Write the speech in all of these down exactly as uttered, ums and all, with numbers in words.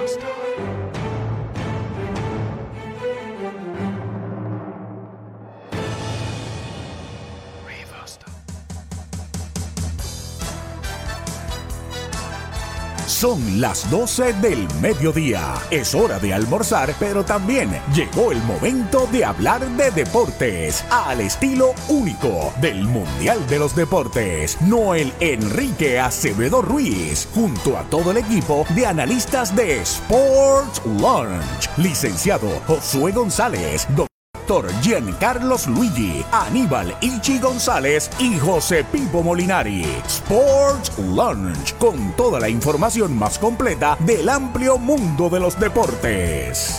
Son las doce del mediodía. Es hora de almorzar, pero también llegó el momento de hablar de deportes al estilo único del Mundial de los Deportes. Noel Enrique Acevedo Ruiz, junto a todo el equipo de analistas de Sports Lunch. Licenciado Josué González, doctor Giancarlos Luigi, Aníbal Ichi González y José Pipo Molinari. Sports Lunch, con toda la información más completa del amplio mundo de los deportes.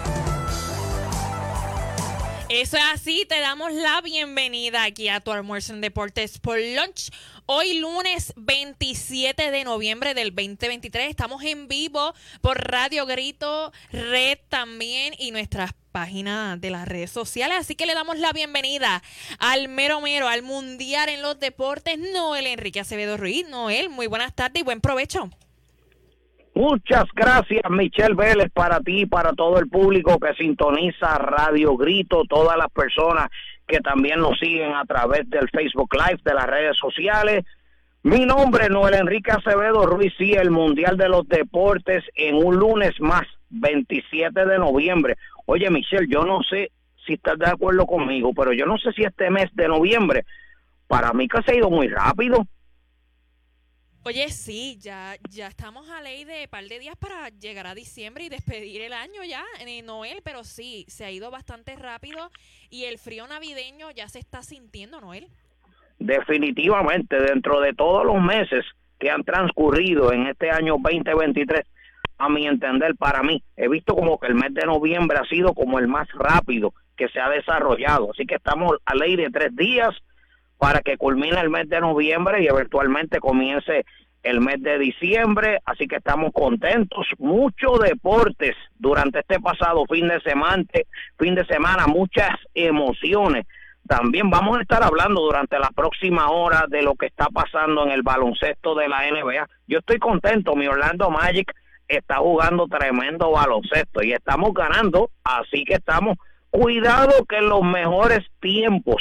Eso es así, te damos la bienvenida aquí a tu almuerzo en Deportes por Lunch. Hoy lunes veintisiete de noviembre del veinte veintitrés, estamos en vivo por Radio Grito, Red también y nuestras páginas de las redes sociales. Así que le damos la bienvenida al mero mero, al mundial en los deportes, Noel Enrique Acevedo Ruiz. Noel, muy buenas tardes y buen provecho. Muchas gracias, Michelle Vélez, para ti y para todo el público que sintoniza Radio Grito, todas las personas que también nos siguen a través del Facebook Live, de las redes sociales. Mi nombre es Noel Enrique Acevedo Ruiz, y el Mundial de los Deportes en un lunes más, veintisiete de noviembre. Oye, Michelle, yo no sé si estás de acuerdo conmigo, pero yo no sé si este mes de noviembre, para mí que se ha ido muy rápido. Oye, sí, ya ya estamos a ley de par de días para llegar a diciembre y despedir el año ya, eh, Noel, pero sí, se ha ido bastante rápido y el frío navideño ya se está sintiendo, Noel. Definitivamente, dentro de todos los meses que han transcurrido en este año veinte veintitrés, a mi entender, para mí, he visto como que el mes de noviembre ha sido como el más rápido que se ha desarrollado, así que estamos a ley de tres días para que culmine el mes de noviembre y eventualmente comience el mes de diciembre, así que estamos contentos. Muchos deportes durante este pasado fin de semana, fin de semana, muchas emociones. También vamos a estar hablando durante la próxima hora de lo que está pasando en el baloncesto de la N B A. Yo estoy contento, mi Orlando Magic está jugando tremendo baloncesto y estamos ganando, así que estamos cuidado que en los mejores tiempos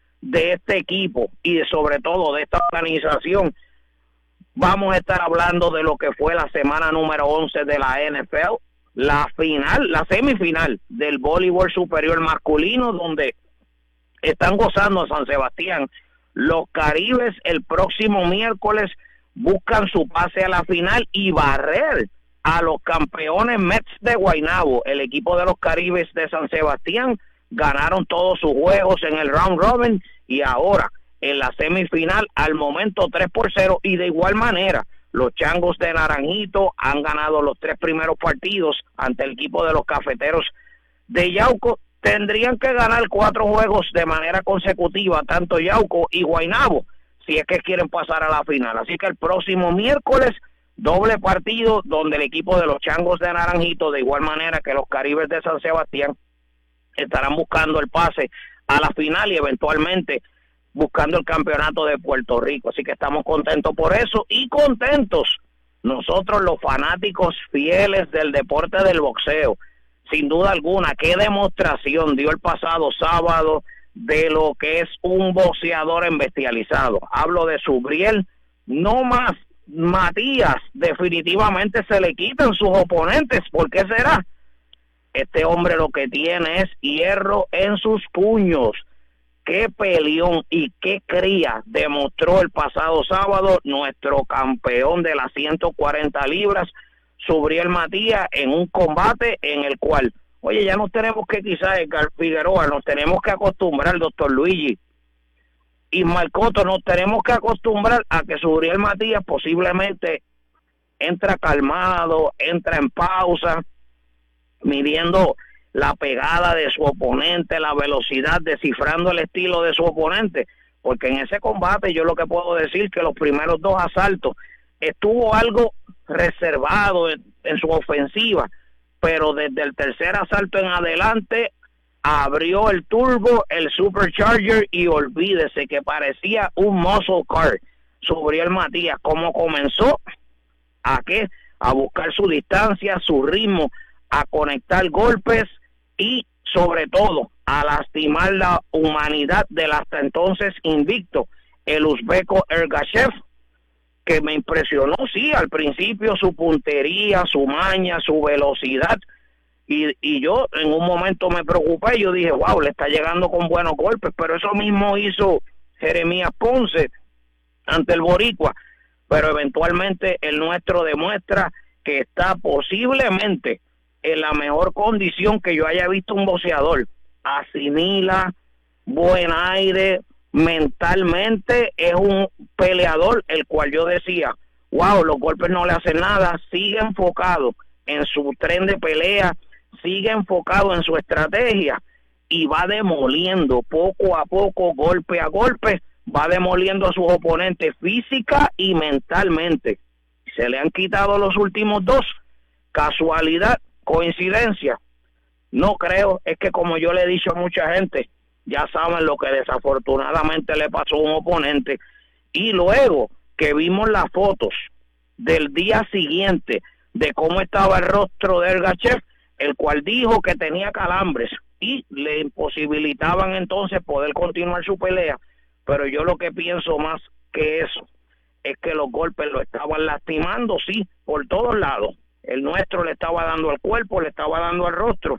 de este equipo y de, sobre todo de esta organización, vamos a estar hablando de lo que fue la semana número once de la N F L, la final, la semifinal del voleibol superior masculino, donde están gozando San Sebastián. Los Caribes el próximo miércoles buscan su pase a la final y barrer a los campeones Mets de Guaynabo. El equipo de los Caribes de San Sebastián ganaron todos sus juegos en el round robin y ahora en la semifinal al momento tres por cero, y de igual manera los Changos de Naranjito han ganado los tres primeros partidos ante el equipo de los Cafeteros de Yauco. Tendrían que ganar cuatro juegos de manera consecutiva tanto Yauco y Guaynabo si es que quieren pasar a la final, así que el próximo miércoles doble partido donde el equipo de los Changos de Naranjito, de igual manera que los Caribes de San Sebastián, estarán buscando el pase a la final y eventualmente buscando el campeonato de Puerto Rico. Así que estamos contentos por eso y contentos nosotros los fanáticos fieles del deporte del boxeo. Sin duda alguna, qué demostración dio el pasado sábado de lo que es un boxeador embestializado. Hablo de Subriel, no más Matías, definitivamente se le quitan sus oponentes. ¿Por qué será? Este hombre lo que tiene es hierro en sus puños. Qué peleón y qué cría demostró el pasado sábado nuestro campeón de las ciento cuarenta libras, Subriel Matías, en un combate en el cual, oye, ya nos tenemos que, quizás Edgar Figueroa, nos tenemos que acostumbrar, doctor Luigi, y Marcoto, nos tenemos que acostumbrar a que Subriel Matías posiblemente entra calmado, entra en pausa, midiendo la pegada de su oponente, la velocidad, descifrando el estilo de su oponente, porque en ese combate yo lo que puedo decir que los primeros dos asaltos estuvo algo reservado en, en su ofensiva, pero desde el tercer asalto en adelante abrió el turbo, el supercharger, y olvídese que parecía un muscle car. Subriel Matías, ¿cómo comenzó? ¿A qué? a buscar su distancia, su ritmo, a conectar golpes y sobre todo a lastimar la humanidad del hasta entonces invicto, el uzbeco Ergashev, que me impresionó, sí, al principio su puntería, su maña, su velocidad, y, y yo en un momento me preocupé, yo dije, wow, le está llegando con buenos golpes, pero eso mismo hizo Jeremías Ponce ante el boricua, pero eventualmente el nuestro demuestra que está posiblemente en la mejor condición que yo haya visto un boxeador. Asimila, buen aire, mentalmente es un peleador, el cual yo decía, wow, los golpes no le hacen nada, sigue enfocado en su tren de pelea, sigue enfocado en su estrategia y va demoliendo poco a poco, golpe a golpe, va demoliendo a sus oponentes física y mentalmente. Se le han quitado los últimos dos. Casualidad, coincidencia, no creo. Es que como yo le he dicho a mucha gente, ya saben lo que desafortunadamente le pasó a un oponente, y luego que vimos las fotos del día siguiente de cómo estaba el rostro de Ergashev, el cual dijo que tenía calambres y le imposibilitaban entonces poder continuar su pelea, pero yo lo que pienso más que eso es que los golpes lo estaban lastimando, sí, por todos lados. El nuestro le estaba dando al cuerpo, le estaba dando al rostro,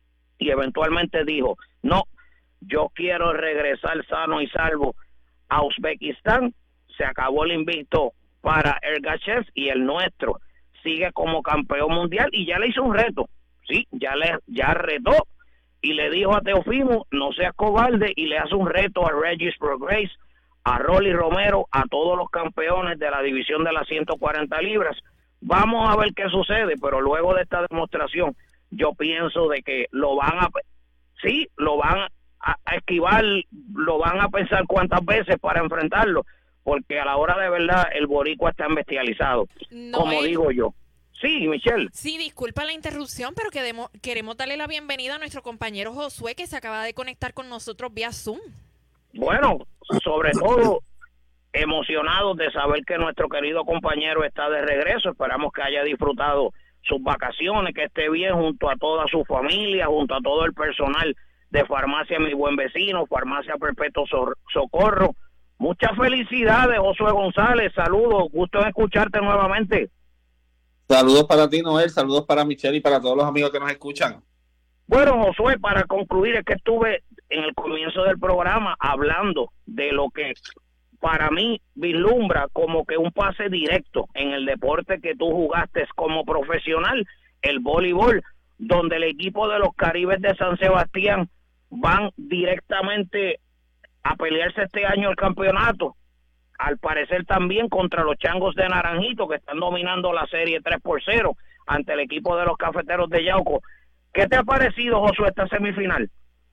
y eventualmente dijo, no, yo quiero regresar sano y salvo a Uzbekistán. Se acabó el invicto para Ergashev y el nuestro sigue como campeón mundial, y ya le hizo un reto, sí, ya le ya retó y le dijo a Teofimo, no seas cobarde, y le hace un reto a Regis Prograis, a Rolly Romero, a todos los campeones de la división de las ciento cuarenta libras. Vamos a ver qué sucede, pero luego de esta demostración yo pienso de que lo van a, sí, lo van a, a esquivar, lo van a pensar cuántas veces para enfrentarlo, porque a la hora de verdad el boricua está bestializado, no como es... digo yo. Sí, Michelle. Sí, disculpa la interrupción, pero queremos, queremos darle la bienvenida a nuestro compañero Josué, que se acaba de conectar con nosotros vía Zoom. Bueno, sobre todo emocionados de saber que nuestro querido compañero está de regreso. Esperamos que haya disfrutado sus vacaciones, que esté bien junto a toda su familia, junto a todo el personal de Farmacia Mi Buen Vecino, Farmacia Perpetuo Socorro. Muchas felicidades, Josué González. Saludos, gusto en escucharte nuevamente. Saludos para ti, Noel, saludos para Michelle y para todos los amigos que nos escuchan. Bueno, Josué, para concluir, es que estuve en el comienzo del programa hablando de lo que para mí vislumbra como que un pase directo en el deporte que tú jugaste como profesional, el voleibol, donde el equipo de los Caribes de San Sebastián van directamente a pelearse este año el campeonato. Al parecer también contra los Changos de Naranjito, que están dominando la serie tres por cero ante el equipo de los Cafeteros de Yauco. ¿Qué te ha parecido, Josué, esta semifinal?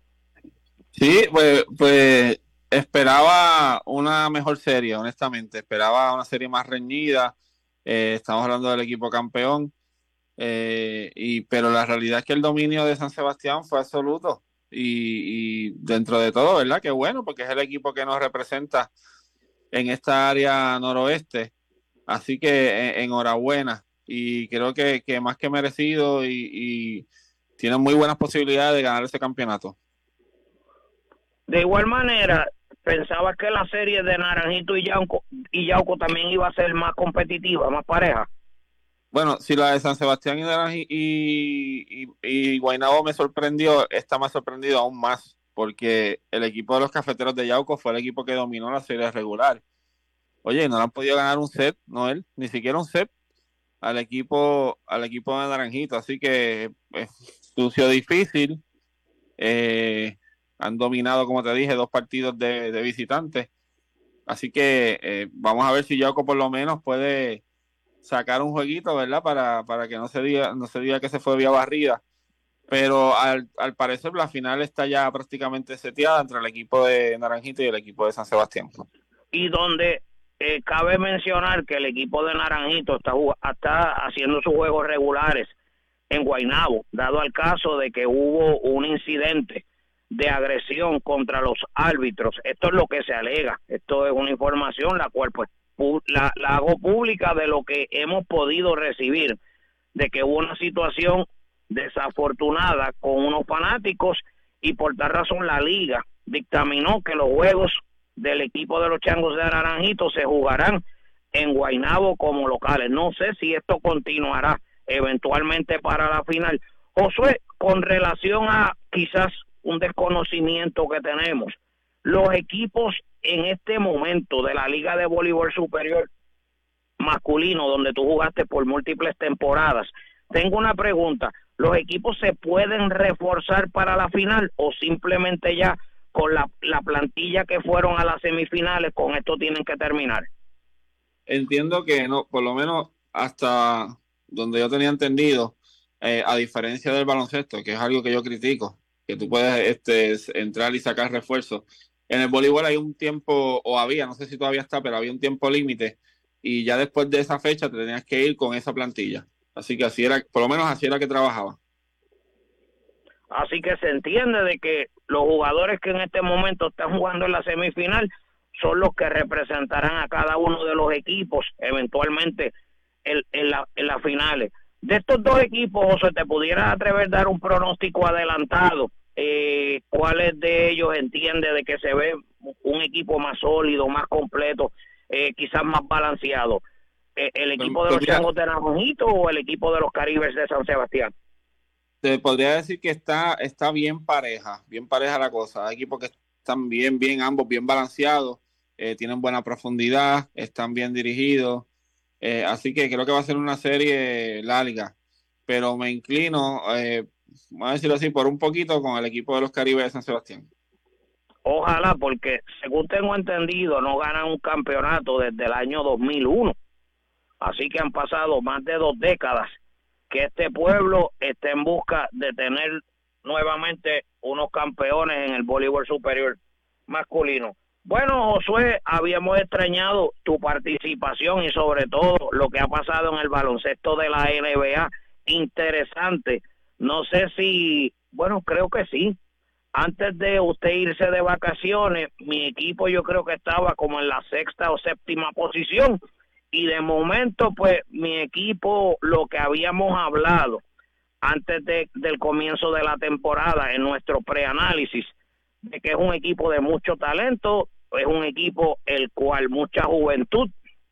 Sí, pues, pues esperaba una mejor serie, honestamente. Esperaba una serie más reñida. Eh, estamos hablando del equipo campeón. Eh, y pero la realidad es que el dominio de San Sebastián fue absoluto. Y, y dentro de todo, ¿verdad? Qué bueno, porque es el equipo que nos representa en esta área noroeste, así que en, enhorabuena, y creo que, que más que merecido, y, y tienen muy buenas posibilidades de ganar ese campeonato. De igual manera, pensaba que la serie de Naranjito y Yauco, y Yauco también iba a ser más competitiva, más pareja. Bueno, si la de San Sebastián y, Naranj- y, y, y Guaynabo me sorprendió, esta me ha sorprendido aún más, porque el equipo de los Cafeteros de Yauco fue el equipo que dominó la serie regular. Oye, no le han podido ganar un set, Noel, ni siquiera un set al equipo al equipo de Naranjito, así que es sucio difícil. Eh, han dominado, como te dije, dos partidos de, de visitantes, así que eh, vamos a ver si Yauco por lo menos puede sacar un jueguito, ¿verdad? Para, para que no se diga no se diga que se fue vía barrida. Pero al, al parecer la final está ya prácticamente seteada entre el equipo de Naranjito y el equipo de San Sebastián. Y donde eh, cabe mencionar que el equipo de Naranjito está, está haciendo sus juegos regulares en Guaynabo, dado al caso de que hubo un incidente de agresión contra los árbitros. Esto es lo que se alega, esto es una información la cual pues la, la hago pública de lo que hemos podido recibir, de que hubo una situación desafortunada con unos fanáticos y por tal razón la liga dictaminó que los juegos del equipo de los Changos de Naranjito se jugarán en Guaynabo como locales. No sé si esto continuará eventualmente para la final. Josué, con relación a quizás un desconocimiento que tenemos, los equipos en este momento de la Liga de Voleibol Superior masculino, donde tú jugaste por múltiples temporadas, tengo una pregunta: ¿los equipos se pueden reforzar para la final o simplemente ya con la, la plantilla que fueron a las semifinales, con esto tienen que terminar? Entiendo que no, por lo menos hasta donde yo tenía entendido, eh, a diferencia del baloncesto, que es algo que yo critico, que tú puedes este, entrar y sacar refuerzos. En el voleibol hay un tiempo, o había, no sé si todavía está, pero había un tiempo límite, y ya después de esa fecha te tenías que ir con esa plantilla. Así que así era, por lo menos así era que trabajaba. Así que se entiende de que los jugadores que en este momento están jugando en la semifinal son los que representarán a cada uno de los equipos eventualmente en, en, la, en las finales. De estos dos equipos, José, ¿te pudieras atrever a dar un pronóstico adelantado? Eh, ¿Cuáles de ellos entiende de que se ve un equipo más sólido, más completo, eh, quizás más balanceado? Eh, ¿El equipo de los Changos de Naranjito o el equipo de los Caribes de San Sebastián? Te podría decir que está, está bien pareja, bien pareja la cosa. Hay equipos que están bien, bien, ambos bien balanceados, eh, tienen buena profundidad, están bien dirigidos. Eh, así que creo que va a ser una serie larga, pero me inclino, eh, vamos a decirlo así, por un poquito con el equipo de los Caribes de San Sebastián. Ojalá, porque según tengo entendido, no ganan un campeonato desde el año dos mil uno. Así que han pasado más de dos décadas que este pueblo está en busca de tener nuevamente unos campeones en el voleibol superior masculino. Bueno, Josué, habíamos extrañado tu participación y sobre todo lo que ha pasado en el baloncesto de la N B A. Interesante. No sé si, bueno, creo que sí. Antes de usted irse de vacaciones, mi equipo yo creo que estaba como en la sexta o séptima posición. Y de momento, pues, mi equipo, lo que habíamos hablado antes de, del comienzo de la temporada en nuestro preanálisis, de que es un equipo de mucho talento, es un equipo el cual mucha juventud,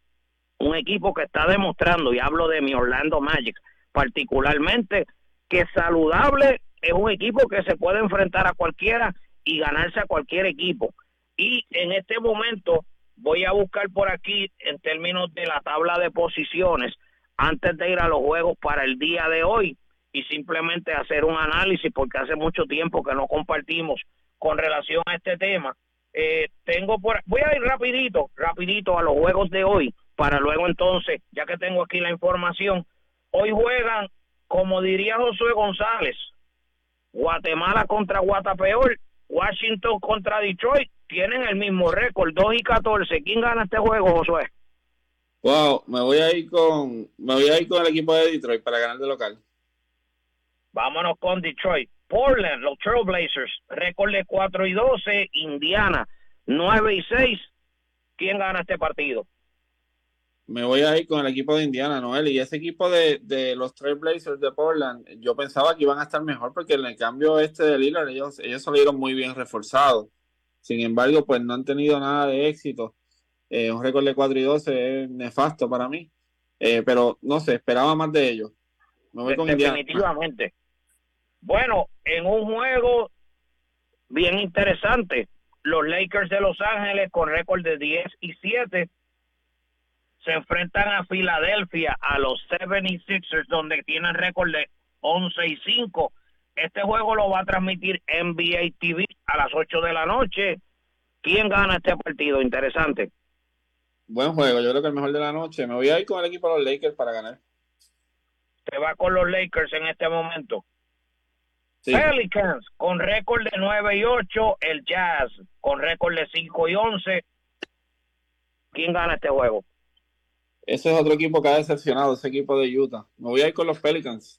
un equipo que está demostrando, y hablo de mi Orlando Magic particularmente, que saludable, es un equipo que se puede enfrentar a cualquiera y ganarse a cualquier equipo. Y en este momento voy a buscar por aquí en términos de la tabla de posiciones antes de ir a los juegos para el día de hoy y simplemente hacer un análisis, porque hace mucho tiempo que no compartimos con relación a este tema. Eh, tengo por, voy a ir rapidito, rapidito a los juegos de hoy para luego entonces, ya que tengo aquí la información, hoy juegan, como diría Josué González, Guatemala contra Guatapeor, Washington contra Detroit. Tienen el mismo récord, dos y catorce. ¿Quién gana este juego, Josué? Wow, me voy a ir con me voy a ir con el equipo de Detroit para ganar de local. Vámonos con Detroit. Portland, los Trailblazers, récord de cuatro y doce. Indiana, nueve y seis. ¿Quién gana este partido? Me voy a ir con el equipo de Indiana, Noel. Y ese equipo de, de los Trailblazers de Portland, yo pensaba que iban a estar mejor porque en el cambio este de Lillard, ellos, ellos salieron muy bien reforzados. Sin embargo, pues no han tenido nada de éxito. Eh, un récord de cuatro y doce es nefasto para mí. Eh, pero no sé, esperaba más de ellos. Me voy con Indiana. Definitivamente. Bueno, en un juego bien interesante, los Lakers de Los Ángeles con récord de diez y siete se enfrentan a Filadelfia, a los setenta y seis ers, donde tienen récord de once y cinco. Este juego lo va a transmitir N B A T V a las ocho de la noche. ¿Quién gana este partido? Interesante. Buen juego, yo creo que el mejor de la noche. Me voy a ir con el equipo de los Lakers para ganar. Se va con los Lakers en este momento. Sí. Pelicans con récord de nueve y ocho. El Jazz con récord de cinco y once. ¿Quién gana este juego? Ese es otro equipo que ha decepcionado, ese equipo de Utah. Me voy a ir con los Pelicans.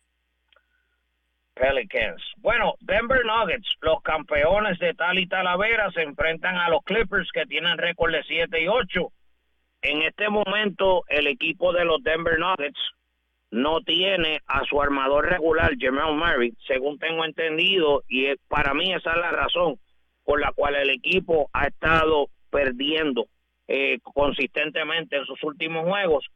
Pelicans. Bueno, Denver Nuggets, los campeones de Tal y Talavera, se enfrentan a los Clippers que tienen récord de siete y ocho. en este momento el equipo de los Denver Nuggets no tiene a su armador regular, Jamal Murray, según tengo entendido, y es, para mí esa es la razón por la cual el equipo ha estado perdiendo eh, consistentemente en sus últimos juegos.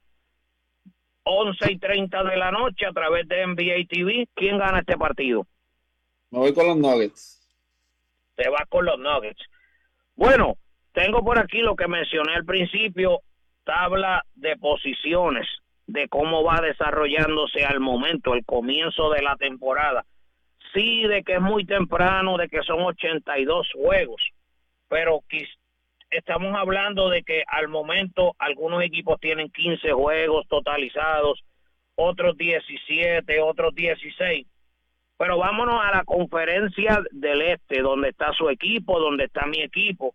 once y treinta de la noche a través de N B A T V. ¿Quién gana este partido? Me voy con los Nuggets. Te vas con los Nuggets. Bueno, tengo por aquí lo que mencioné al principio, tabla de posiciones, de cómo va desarrollándose al momento, el comienzo de la temporada. Sí, de que es muy temprano, de que son ochenta y dos juegos, pero estamos hablando de que al momento algunos equipos tienen quince juegos totalizados, otros diecisiete, otros dieciséis. Pero vámonos a la conferencia del Este, donde está su equipo, donde está mi equipo.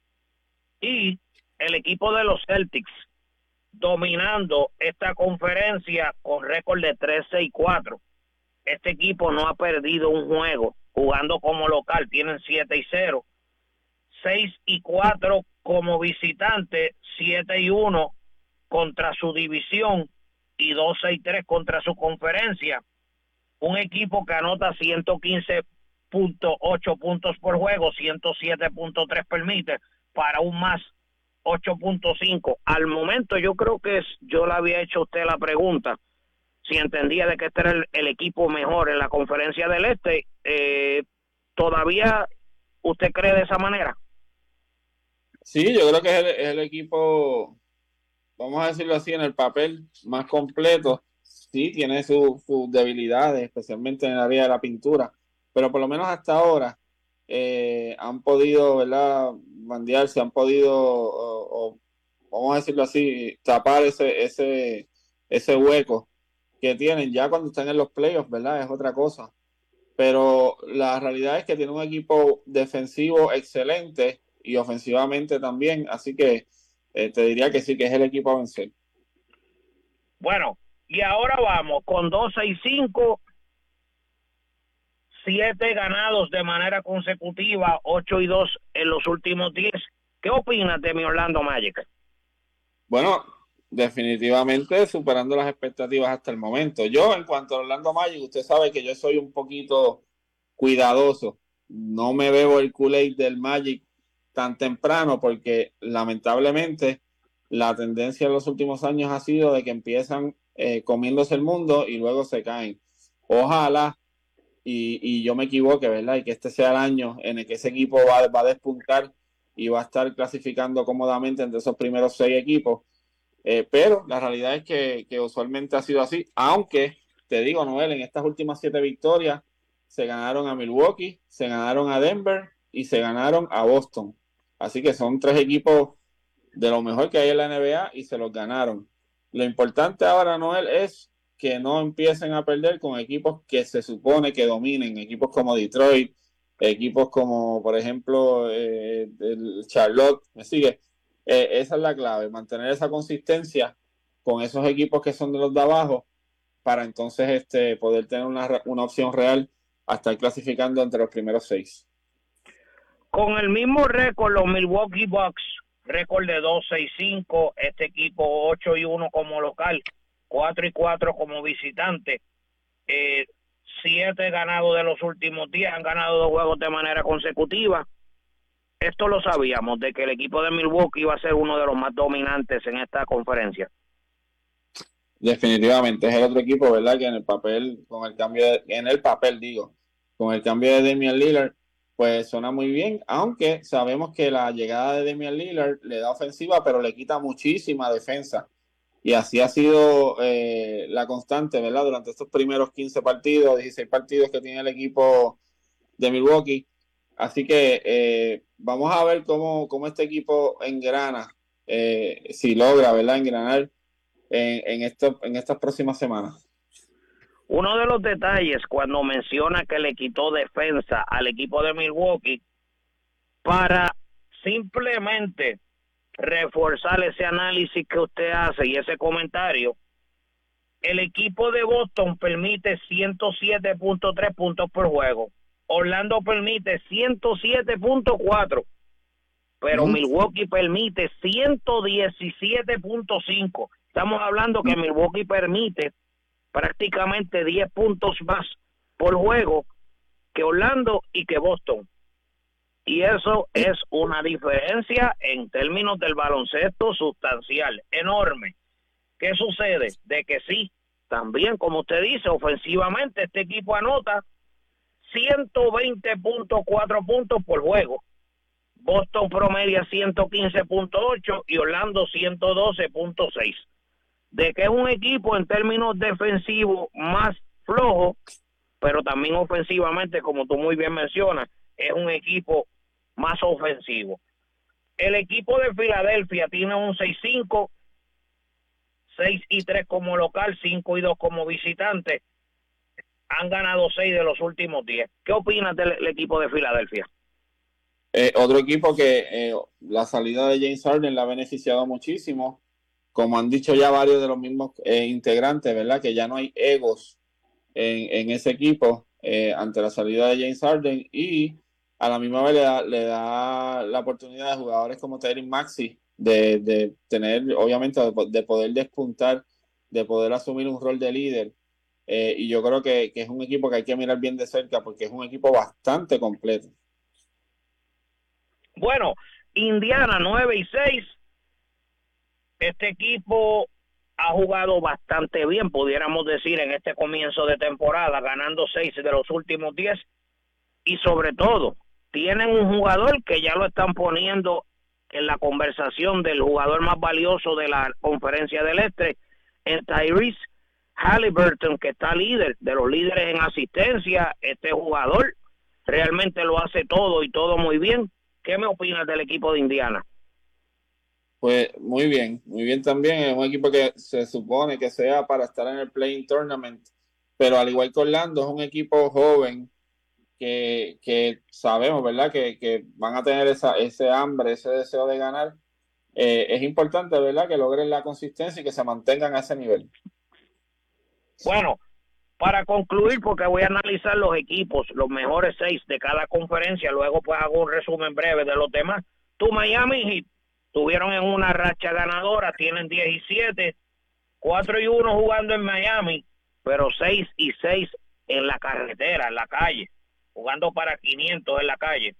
Y el equipo de los Celtics dominando esta conferencia con récord de trece y cuatro. Este equipo no ha perdido un juego jugando como local, tienen siete y cero. seis y cuatro como visitante, siete y uno contra su división y doce y tres contra su conferencia. Un equipo que anota ciento quince punto ocho puntos por juego, ciento siete punto tres permite, para un más ocho punto cinco. Al momento yo creo que es, yo le había hecho a usted la pregunta, si entendía de que este era el, el equipo mejor en la conferencia del Este. Eh, ¿Todavía usted cree de esa manera? Sí, yo creo que es el, es el equipo, vamos a decirlo así, en el papel más completo. Sí, tiene sus su debilidades, especialmente en el área de la pintura, pero por lo menos hasta ahora eh, han podido, ¿verdad?, bandearse, han podido, o, o, vamos a decirlo así, tapar ese, ese, ese hueco que tienen. Ya cuando están en los playoffs, ¿verdad?, es otra cosa. Pero la realidad es que tiene un equipo defensivo excelente y ofensivamente también, así que eh, te diría que sí, que es el equipo a vencer. Bueno, y ahora vamos con doce y cinco, siete ganados de manera consecutiva, ocho y dos en los últimos diez. ¿Qué opinas de mi Orlando Magic? Bueno, definitivamente superando las expectativas hasta el momento. Yo, en cuanto a Orlando Magic, usted sabe que yo soy un poquito cuidadoso. No me bebo el Kool-Aid del Magic tan temprano porque lamentablemente la tendencia en los últimos años ha sido de que empiezan eh, comiéndose el mundo y luego se caen. Ojalá y, y yo me equivoque, ¿verdad? Y que este sea el año en el que ese equipo va, va a despuntar y va a estar clasificando cómodamente entre esos primeros seis equipos. Eh, pero la realidad es que, que usualmente ha sido así, aunque te digo, Noel, en estas últimas siete victorias se ganaron a Milwaukee, se ganaron a Denver y se ganaron a Boston. Así que son tres equipos de lo mejor que hay en la N B A y se los ganaron. Lo importante ahora, Noel, es que no empiecen a perder con equipos que se supone que dominen, equipos como Detroit, equipos como, por ejemplo, eh, el Charlotte, ¿me sigue? Eh, esa es la clave, mantener esa consistencia con esos equipos que son de los de abajo para entonces este, poder tener una, una opción real a estar clasificando entre los primeros seis. Con el mismo récord, los Milwaukee Bucks, récord de doce y cinco, este equipo ocho y uno como local, cuatro y cuatro como visitante, eh, siete ganados de los últimos diez, han ganado dos juegos de manera consecutiva. Esto lo sabíamos, de que el equipo de Milwaukee iba a ser uno de los más dominantes en esta conferencia. Definitivamente, es el otro equipo, ¿verdad?, que en el papel, con el cambio, de, en el papel digo, con el cambio de Damian Lillard, pues suena muy bien, aunque sabemos que la llegada de Damian Lillard le da ofensiva, pero le quita muchísima defensa. Y así ha sido eh, la constante, ¿verdad?, durante estos primeros quince partidos, dieciséis partidos que tiene el equipo de Milwaukee. Así que eh, vamos a ver cómo, cómo este equipo engrana, eh, si logra, ¿verdad?, engranar en, en, esto, en estas próximas semanas. Uno de los detalles cuando menciona que le quitó defensa al equipo de Milwaukee, para simplemente reforzar ese análisis que usted hace y ese comentario, el equipo de Boston permite ciento siete punto tres puntos por juego. Orlando permite ciento siete punto cuatro. pero uh-huh. Milwaukee permite ciento diecisiete punto cinco. Estamos hablando que Milwaukee permite prácticamente diez puntos más por juego que Orlando y que Boston. Y eso es una diferencia en términos del baloncesto sustancial, enorme. ¿Qué sucede? De que sí, también como usted dice, ofensivamente este equipo anota ciento veinte punto cuatro puntos por juego. Boston promedia ciento quince punto ocho y Orlando ciento doce punto seis. De que es un equipo en términos defensivos más flojo, pero también ofensivamente, como tú muy bien mencionas, es un equipo más ofensivo. El equipo de Filadelfia tiene un seis cinco, seis y tres como local, cinco y dos como visitante. Han ganado seis de los últimos diez. ¿Qué opinas del, del equipo de Filadelfia? Eh, otro equipo que eh, la salida de James Harden le ha beneficiado muchísimo, como han dicho ya varios de los mismos eh, integrantes, ¿verdad? Que ya no hay egos en, en ese equipo eh, ante la salida de James Harden, y a la misma vez le da, le da la oportunidad a jugadores como Tyrese Maxey de, de tener, obviamente, de, de poder despuntar, de poder asumir un rol de líder. Eh, y yo creo que, que es un equipo que hay que mirar bien de cerca porque es un equipo bastante completo. Bueno, Indiana nueve y seis. Este equipo ha jugado bastante bien, pudiéramos decir, en este comienzo de temporada, ganando seis de los últimos diez. Y sobre todo, tienen un jugador que ya lo están poniendo en la conversación del jugador más valioso de la Conferencia del Este, en Tyrese Haliburton, que está líder de los líderes en asistencia. Este jugador realmente lo hace todo y todo muy bien. ¿Qué me opinas del equipo de Indiana? Pues muy bien, muy bien también. Es un equipo que se supone que sea para estar en el Play-in Tournament, pero al igual que Orlando, es un equipo joven que, que sabemos, ¿verdad? Que, que van a tener esa, ese hambre, ese deseo de ganar. Eh, es importante, ¿verdad? Que logren la consistencia y que se mantengan a ese nivel. Bueno, para concluir, porque voy a analizar los equipos, los mejores seis de cada conferencia, luego pues hago un resumen breve de los demás. Tu Miami Heat estuvieron en una racha ganadora, tienen diez y siete, cuatro y uno jugando en Miami, pero seis y seis en la carretera, en la calle, jugando para quinientos en la calle.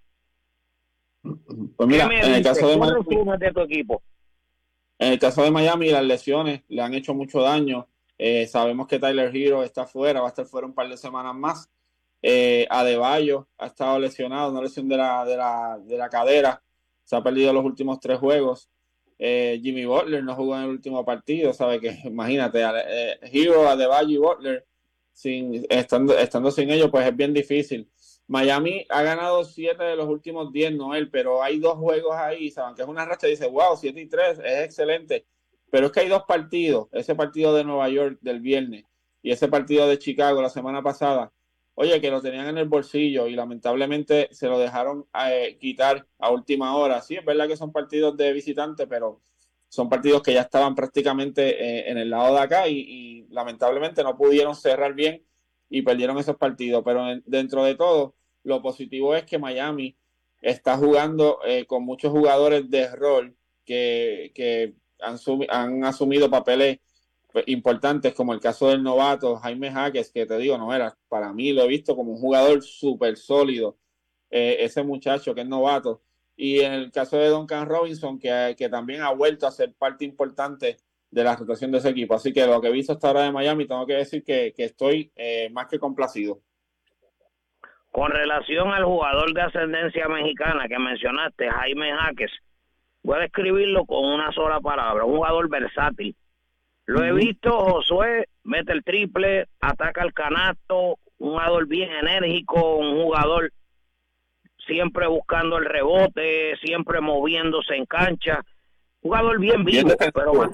Pues mira, en el caso de Miami, de tu equipo? En el caso de Miami, las lesiones le han hecho mucho daño. Eh, sabemos que Tyler Hero está fuera, va a estar fuera un par de semanas más. Eh, Adebayo ha estado lesionado, una lesión de la, de la, de la cadera. Se ha perdido los últimos tres juegos. Eh, Jimmy Butler no jugó en el último partido, sabe que imagínate, eh, Hero, Adebayo y Butler sin, estando, estando sin ellos, pues es bien difícil. Miami ha ganado siete de los últimos diez, Noel, pero hay dos juegos ahí, saben que es una racha, dice, wow, siete y tres, es excelente. Pero es que hay dos partidos, ese partido de Nueva York del viernes y ese partido de Chicago la semana pasada, oye, que lo tenían en el bolsillo y lamentablemente se lo dejaron eh, quitar a última hora. Sí, es verdad que son partidos de visitante, pero son partidos que ya estaban prácticamente eh, en el lado de acá y, y lamentablemente no pudieron cerrar bien y perdieron esos partidos. Pero en, dentro de todo, lo positivo es que Miami está jugando eh, con muchos jugadores de rol que... que Han, han asumido papeles importantes, como el caso del novato Jaime Jaques, que te digo, no era, para mí lo he visto como un jugador súper sólido, eh, ese muchacho que es novato, y en el caso de Duncan Robinson, que, que también ha vuelto a ser parte importante de la rotación de ese equipo. Así que lo que he visto hasta ahora de Miami, tengo que decir que, que estoy eh, más que complacido. Con relación al jugador de ascendencia mexicana que mencionaste, Jaime Jaques, voy a describirlo con una sola palabra, un jugador versátil. Lo he visto, Josué, mete el triple, ataca el canasto, un jugador bien enérgico, un jugador siempre buscando el rebote, siempre moviéndose en cancha, un jugador bien vivo, bien pero más...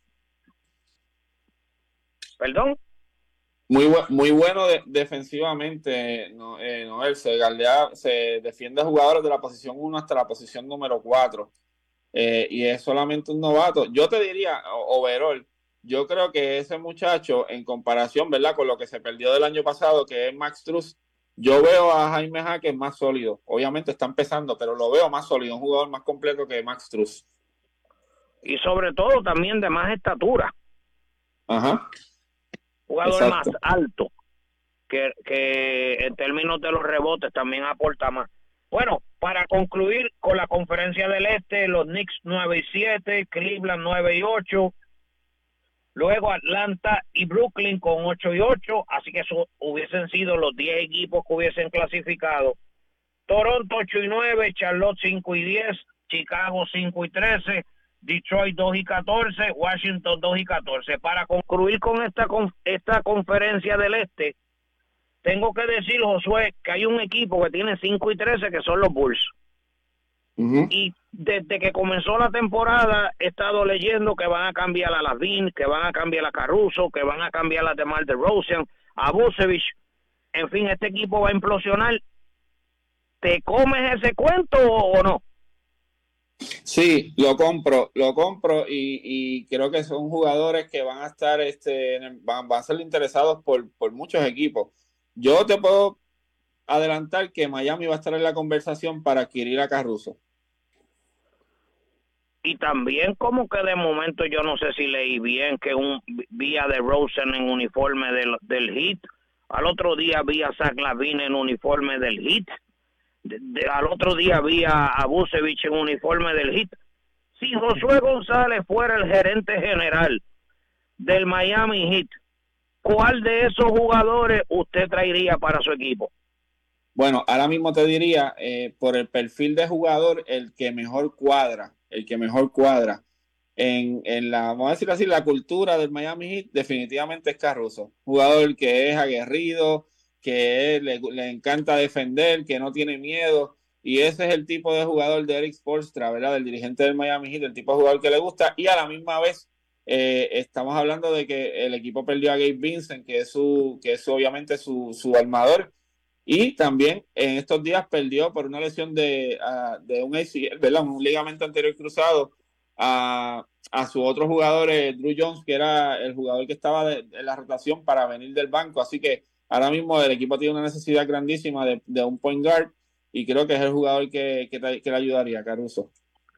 ¿Perdón? Muy, bu muy bueno de defensivamente, no, eh, Noel, se, galdea, se defiende a jugadores de la posición uno hasta la posición número cuatro. Eh, y es solamente un novato. Yo te diría, overall, yo creo que ese muchacho, en comparación, ¿verdad?, con lo que se perdió del año pasado, que es Max Strus, Yo veo a Jaime Jaques más sólido. Obviamente está empezando, pero lo veo más sólido, un jugador más completo que Max Strus. Y sobre todo también de más estatura. Ajá. Jugador Exacto. más alto, que, que en términos de los rebotes también aporta más. Bueno, para concluir con la conferencia del Este, los Knicks nueve y siete, Cleveland nueve y ocho, luego Atlanta y Brooklyn con ocho y ocho, así que eso hubiesen sido los diez equipos que hubiesen clasificado. Toronto ocho y nueve, Charlotte cinco y diez, Chicago cinco y trece, Detroit dos y catorce, Washington dos y catorce. Para concluir con esta, con esta conferencia del Este, tengo que decir, Josué, que hay un equipo que tiene cinco y trece, que son los Bulls. Uh-huh. Y desde que comenzó la temporada he estado leyendo que van a cambiar a Lavin, que van a cambiar a Caruso, que van a cambiar a DeMar DeRozan, a Vucevic. En fin, este equipo va a implosionar. ¿Te comes ese cuento o no? Sí, lo compro, lo compro y, y creo que son jugadores que van a estar, este, van, van a ser interesados por, por muchos equipos. Yo te puedo adelantar que Miami va a estar en la conversación para adquirir a Caruso. Y también como que de momento yo no sé si leí bien que un vía de Rosen en uniforme del, del Heat, al otro día vi a Zach LaVine en uniforme del Heat, de, de, al otro día vi a, a Vucevic en uniforme del Heat. Si Josué González fuera el gerente general del Miami Heat, ¿cuál de esos jugadores usted traería para su equipo? Bueno, ahora mismo te diría, eh, por el perfil de jugador, el que mejor cuadra, el que mejor cuadra en, en la, vamos a decir así, la cultura del Miami Heat, definitivamente es Caruso. Jugador que es aguerrido, que es, le, le encanta defender, que no tiene miedo, y ese es el tipo de jugador de Eric Spoelstra, ¿verdad? Del dirigente del Miami Heat, el tipo de jugador que le gusta, y a la misma vez eh, estamos hablando de que el equipo perdió a Gabe Vincent, que es su, que es obviamente su, su armador, y también en estos días perdió por una lesión de, uh, de un A C L, ¿verdad? Un ligamento anterior cruzado a, a su otro jugador, eh, Drew Jones, que era el jugador que estaba de, de la rotación para venir del banco. Así que ahora mismo el equipo tiene una necesidad grandísima de, de un point guard y creo que es el jugador que, que, te, que le ayudaría, Caruso.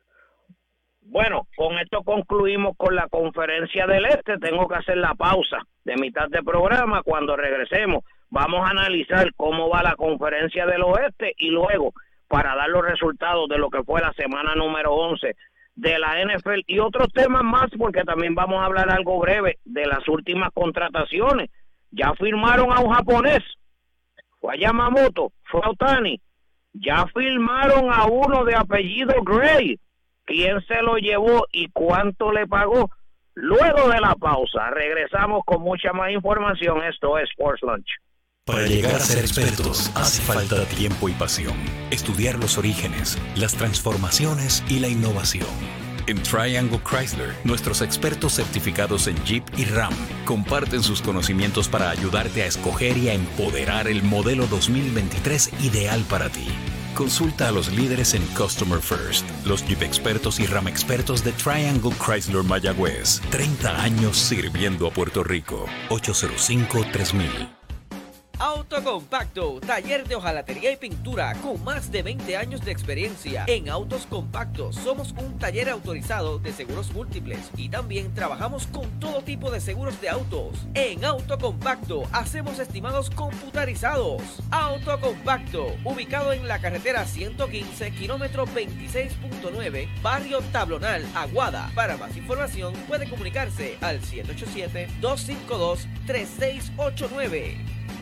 Bueno, con esto concluimos con la conferencia del Este. Tengo que hacer la pausa de mitad de programa. Cuando regresemos vamos a analizar cómo va la conferencia del Oeste y luego para dar los resultados de lo que fue la semana número once de la N F L y otros temas más, porque también vamos a hablar algo breve de las últimas contrataciones. Ya firmaron a un japonés, fue a Yamamoto, fue a Ohtani, ya firmaron a uno de apellido Gray. ¿Quién se lo llevó y cuánto le pagó? Luego de la pausa regresamos con mucha más información. Esto es Sports Lunch. Para llegar a ser expertos hace falta tiempo y pasión. Estudiar los orígenes, las transformaciones y la innovación. En Triangle Chrysler, nuestros expertos certificados en Jeep y Ram comparten sus conocimientos para ayudarte a escoger y a empoderar el modelo dos mil veintitrés ideal para ti. Consulta a los líderes en Customer First, los Jeep expertos y Ram expertos de Triangle Chrysler Mayagüez. treinta años sirviendo a Puerto Rico. ocho cero cinco, tres mil. Autocompacto, taller de hojalatería y pintura con más de veinte años de experiencia. En Autos Compactos somos un taller autorizado de seguros múltiples y también trabajamos con todo tipo de seguros de autos. En Autocompacto hacemos estimados computarizados. Autocompacto, ubicado en la carretera ciento quince, kilómetro veintiséis punto nueve, barrio Tablonal, Aguada. Para más información puede comunicarse al siete ocho siete, dos cinco dos, tres seis ocho nueve.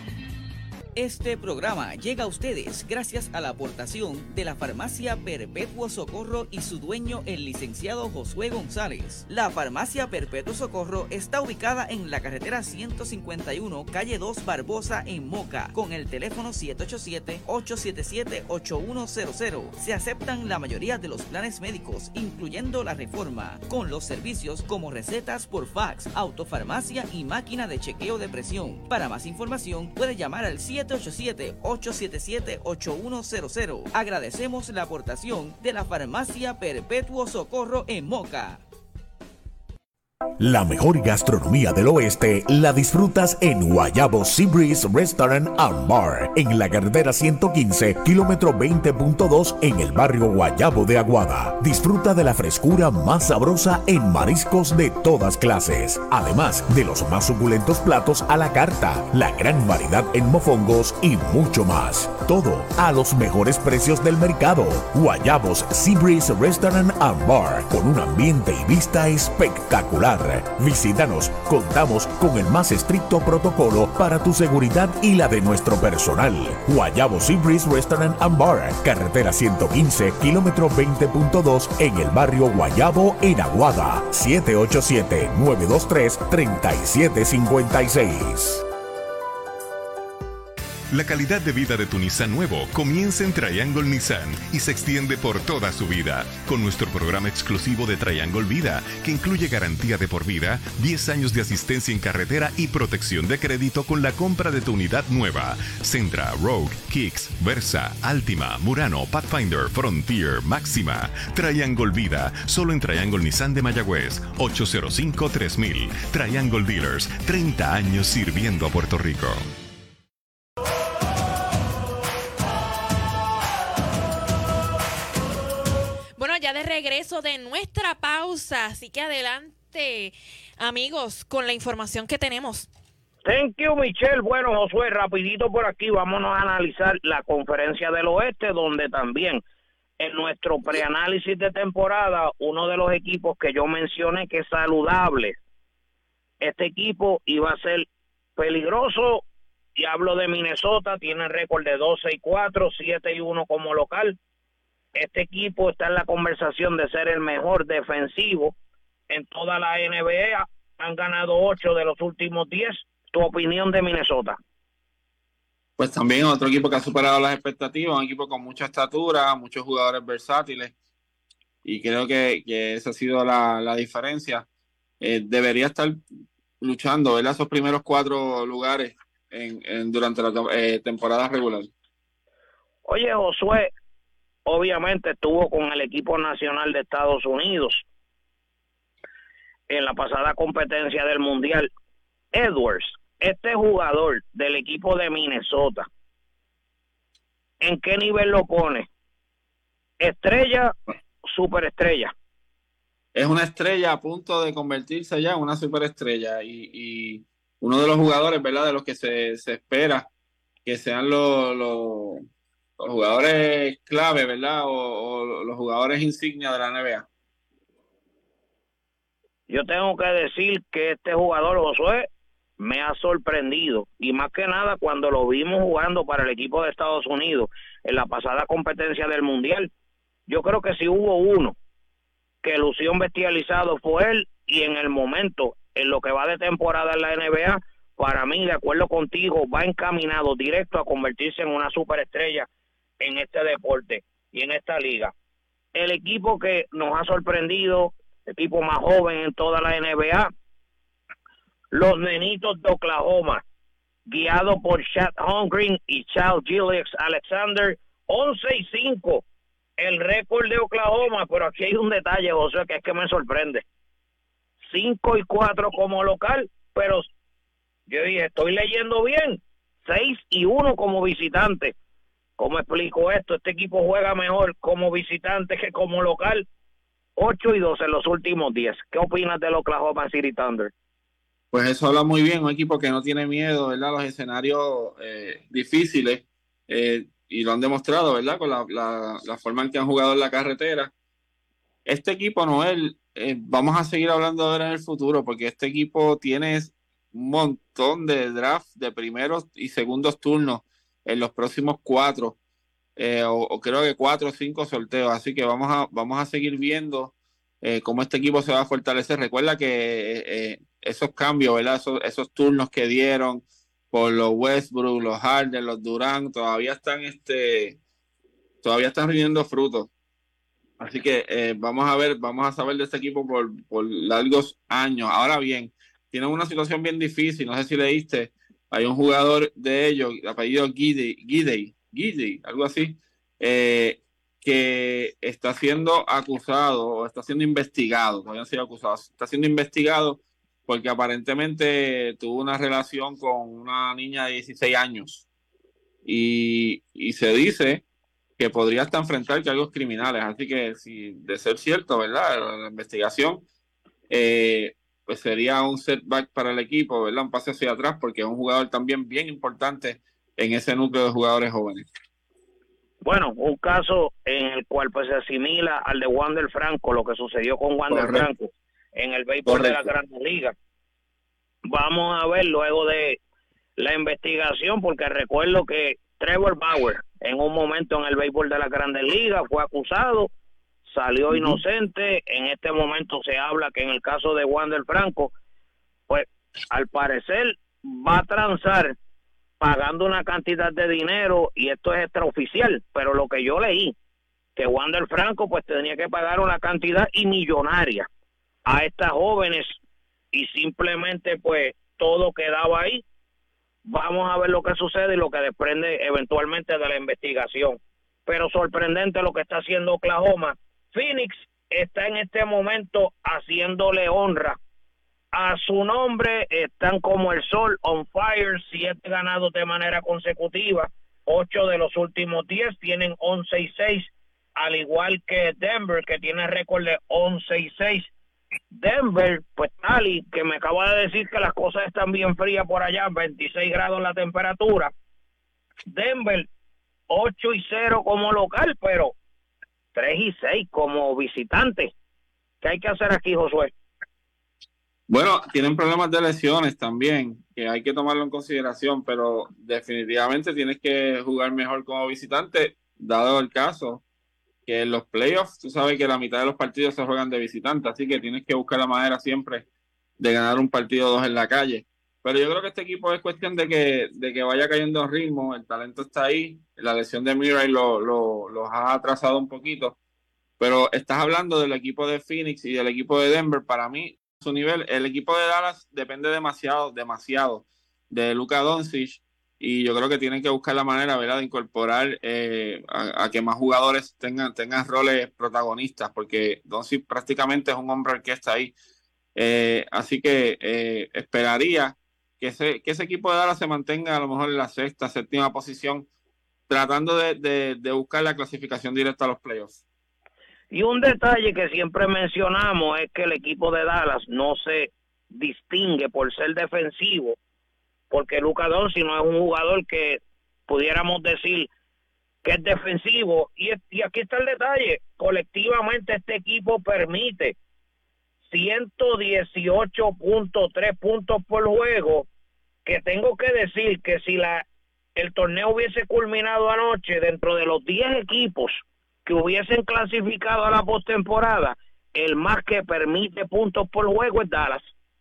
Este programa llega a ustedes gracias a la aportación de la Farmacia Perpetuo Socorro y su dueño, el licenciado Josué González. La Farmacia Perpetuo Socorro está ubicada en la carretera ciento cincuenta y uno, calle dos Barbosa, en Moca, con el teléfono siete ocho siete, ocho siete siete, ocho uno cero cero. Se aceptan la mayoría de los planes médicos, incluyendo la Reforma, con los servicios como recetas por fax, autofarmacia y máquina de chequeo de presión. Para más información puede llamar al siete ocho siete, ocho siete siete, ocho uno cero cero. Agradecemos la aportación de la Farmacia Perpetuo Socorro en Moca. La mejor gastronomía del oeste la disfrutas en Guayabo Sea Breeze Restaurant and Bar, en la carretera ciento quince, kilómetro veinte punto dos, en el barrio Guayabo de Aguada. Disfruta de la frescura más sabrosa en mariscos de todas clases, además de los más suculentos platos a la carta, la gran variedad en mofongos y mucho más. Todo a los mejores precios del mercado. Guayabos Sea Breeze Restaurant and Bar, con un ambiente y vista espectacular. Visítanos, contamos con el más estricto protocolo para tu seguridad y la de nuestro personal. Guayabo Sea Breeze Restaurant and Bar, carretera ciento quince, kilómetro veinte punto dos, en el barrio Guayabo, en Aguada. siete ocho siete, nueve dos tres, tres siete cinco seis. La calidad de vida de tu Nissan nuevo comienza en Triangle Nissan y se extiende por toda su vida con nuestro programa exclusivo de Triangle Vida, que incluye garantía de por vida, diez años de asistencia en carretera y protección de crédito con la compra de tu unidad nueva. Sentra, Rogue, Kicks, Versa, Altima, Murano, Pathfinder, Frontier, Máxima. Triangle Vida, solo en Triangle Nissan de Mayagüez, ocho cero cinco, tres mil. Triangle Dealers, treinta años sirviendo a Puerto Rico. Ya de regreso de nuestra pausa, así que adelante, amigos, con la información que tenemos. Thank you, Michelle. Bueno, Josué, rapidito por aquí, vámonos a analizar la Conferencia del Oeste, donde también en nuestro preanálisis de temporada, uno de los equipos que yo mencioné que es saludable, este equipo iba a ser peligroso, y hablo de Minnesota, tiene récord de doce y cuatro, siete y uno como local. Este equipo está en la conversación de ser el mejor defensivo en toda la N B A. Han ganado ocho de los últimos diez. ¿Tu opinión de Minnesota? Pues también otro equipo que ha superado las expectativas, un equipo con mucha estatura, muchos jugadores versátiles, y creo que, que esa ha sido la, la diferencia. Eh, debería estar luchando, ¿verdad?, esos primeros cuatro lugares en, en, durante la eh, temporada regular. Oye, Josué, obviamente estuvo con el equipo nacional de Estados Unidos en la pasada competencia del Mundial. Edwards, este jugador del equipo de Minnesota, ¿en qué nivel lo pone? ¿Estrella, superestrella? Es una estrella a punto de convertirse ya en una superestrella, y, y uno de los jugadores, ¿verdad?, de los que se, se espera que sean los... los los jugadores clave, ¿verdad? O, o los jugadores insignia de la N B A. Yo tengo que decir que este jugador, Josué, me ha sorprendido, y más que nada cuando lo vimos jugando para el equipo de Estados Unidos en la pasada competencia del Mundial. Yo creo que si hubo uno que lució bestializado fue él, y en el momento, en lo que va de temporada en la N B A, para mí, de acuerdo contigo, va encaminado directo a convertirse en una superestrella en este deporte y en esta liga. El equipo que nos ha sorprendido, el equipo más joven en toda la N B A, los Nenitos de Oklahoma, guiados por Chet Holmgren y Charles Gilgeous Alexander, once y cinco, el récord de Oklahoma. Pero aquí hay un detalle, José, que es que me sorprende. cinco y cuatro como local, pero yo dije, estoy leyendo bien, seis y uno como visitante. ¿Cómo explico esto? Este equipo juega mejor como visitante que como local. ocho y dos en los últimos diez. ¿Qué opinas del Oklahoma City Thunder? Pues eso habla muy bien, un equipo que no tiene miedo, ¿verdad?, a los escenarios eh, difíciles, eh, y lo han demostrado, ¿verdad?, con la, la, la forma en que han jugado en la carretera. Este equipo, Noel, eh, vamos a seguir hablando de él en el futuro, porque este equipo tiene un montón de draft de primeros y segundos turnos en los próximos cuatro, eh, o, o creo que cuatro o cinco sorteos, así que vamos a, vamos a seguir viendo eh, cómo este equipo se va a fortalecer. Recuerda que eh, esos cambios, ¿verdad?, esos, esos turnos que dieron por los Westbrook, los Harden, los Durant, todavía están este, todavía están rindiendo frutos. Así que eh, vamos a ver, vamos a saber de este equipo por, por largos años. Ahora bien, tienen una situación bien difícil, no sé si leíste. Hay un jugador de ellos, apellido Gidey, Gidey, Gidey, algo así, eh, que está siendo acusado o está siendo investigado, todavía no ha sido acusado, está siendo investigado porque aparentemente tuvo una relación con una niña de dieciséis años y, y se dice que podría hasta enfrentar cargos criminales, así que si de ser cierto, ¿verdad? La, la investigación, eh, pues sería un setback para el equipo, ¿verdad? Un pase hacia atrás porque es un jugador también bien importante en ese núcleo de jugadores jóvenes. Bueno, un caso en el cual pues se asimila al de Wander Franco, lo que sucedió con Wander Correcto. Franco en el béisbol de la Grandes Ligas. Vamos a ver luego de la investigación, porque recuerdo que Trevor Bauer en un momento en el béisbol de la Grandes Ligas fue acusado, salió uh-huh. inocente. En este momento se habla que en el caso de Wander Franco, pues al parecer va a transar pagando una cantidad de dinero, y esto es extraoficial, pero lo que yo leí, que Wander Franco pues tenía que pagar una cantidad y millonaria a estas jóvenes, y simplemente pues todo quedaba ahí. Vamos a ver lo que sucede y lo que desprende eventualmente de la investigación. Pero sorprendente lo que está haciendo Oklahoma. Phoenix está en este momento haciéndole honra a su nombre, están como el sol, on fire, siete ganados de manera consecutiva, ocho de los últimos diez, tienen once y seis, al igual que Denver, que tiene récord de once y seis. Denver, pues Ali, que me acaba de decir que las cosas están bien frías por allá, veintiséis grados la temperatura. Denver, ocho y cero como local, pero tres y seis como visitante. ¿Qué hay que hacer aquí, Josué? Bueno, tienen problemas de lesiones también, que hay que tomarlo en consideración, pero definitivamente tienes que jugar mejor como visitante, dado el caso que en los playoffs, tú sabes que la mitad de los partidos se juegan de visitante, así que tienes que buscar la manera siempre de ganar un partido o dos en la calle. Pero yo creo que este equipo es cuestión de que, de que vaya cayendo en ritmo, el talento está ahí, la lesión de Murray lo, lo, los ha atrasado un poquito, pero estás hablando del equipo de Phoenix y del equipo de Denver. Para mí, su nivel, el equipo de Dallas depende demasiado, demasiado de Luka Doncic, y yo creo que tienen que buscar la manera, ¿verdad?, de incorporar eh, a, a que más jugadores tengan, tengan roles protagonistas, porque Doncic prácticamente es un hombre que está ahí. Eh, así que eh, esperaría que ese, que ese equipo de Dallas se mantenga a lo mejor en la sexta, séptima posición, tratando de, de, de buscar la clasificación directa a los playoffs. Y un detalle que siempre mencionamos es que el equipo de Dallas no se distingue por ser defensivo, porque Luka Doncic no es un jugador que pudiéramos decir que es defensivo. Y, y aquí está el detalle, colectivamente este equipo permite ciento dieciocho punto tres puntos por juego, que tengo que decir que si la el torneo hubiese culminado anoche, dentro de los diez equipos que hubiesen clasificado a la postemporada, el más que permite puntos por juego es Dallas.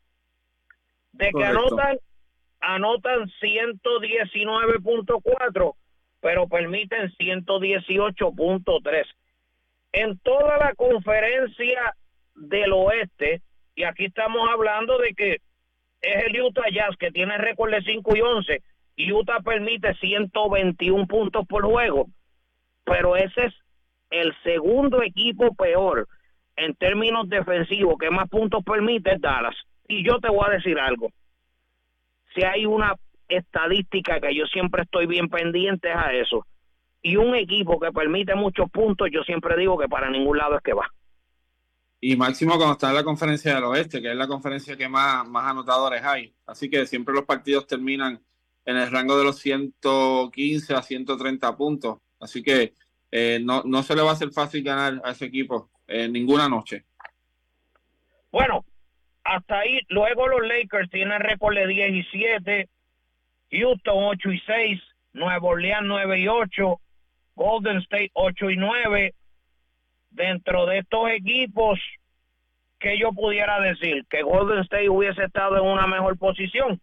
De que Correcto. anotan anotan ciento diecinueve punto cuatro, pero permiten ciento dieciocho punto tres. En toda la conferencia del oeste, y aquí estamos hablando de que es el Utah Jazz, que tiene récord de cinco y once, y Utah permite ciento veintiún puntos por juego, pero ese es el segundo equipo peor en términos defensivos que más puntos permite es Dallas. Y yo te voy a decir algo, si hay una estadística que yo siempre estoy bien pendiente a eso, y un equipo que permite muchos puntos, yo siempre digo que para ningún lado es que va. Y máximo cuando está en la conferencia del oeste, que es la conferencia que más, más anotadores hay. Así que siempre los partidos terminan en el rango de los ciento quince a ciento treinta puntos. Así que eh, no, no se le va a hacer fácil ganar a ese equipo en ninguna noche. Bueno, hasta ahí. Luego los Lakers tienen récord de diez y siete, Houston ocho y seis, Nueva Orleans nueve y ocho, Golden State ocho y nueve. Dentro de estos equipos, que yo pudiera decir que Golden State hubiese estado en una mejor posición.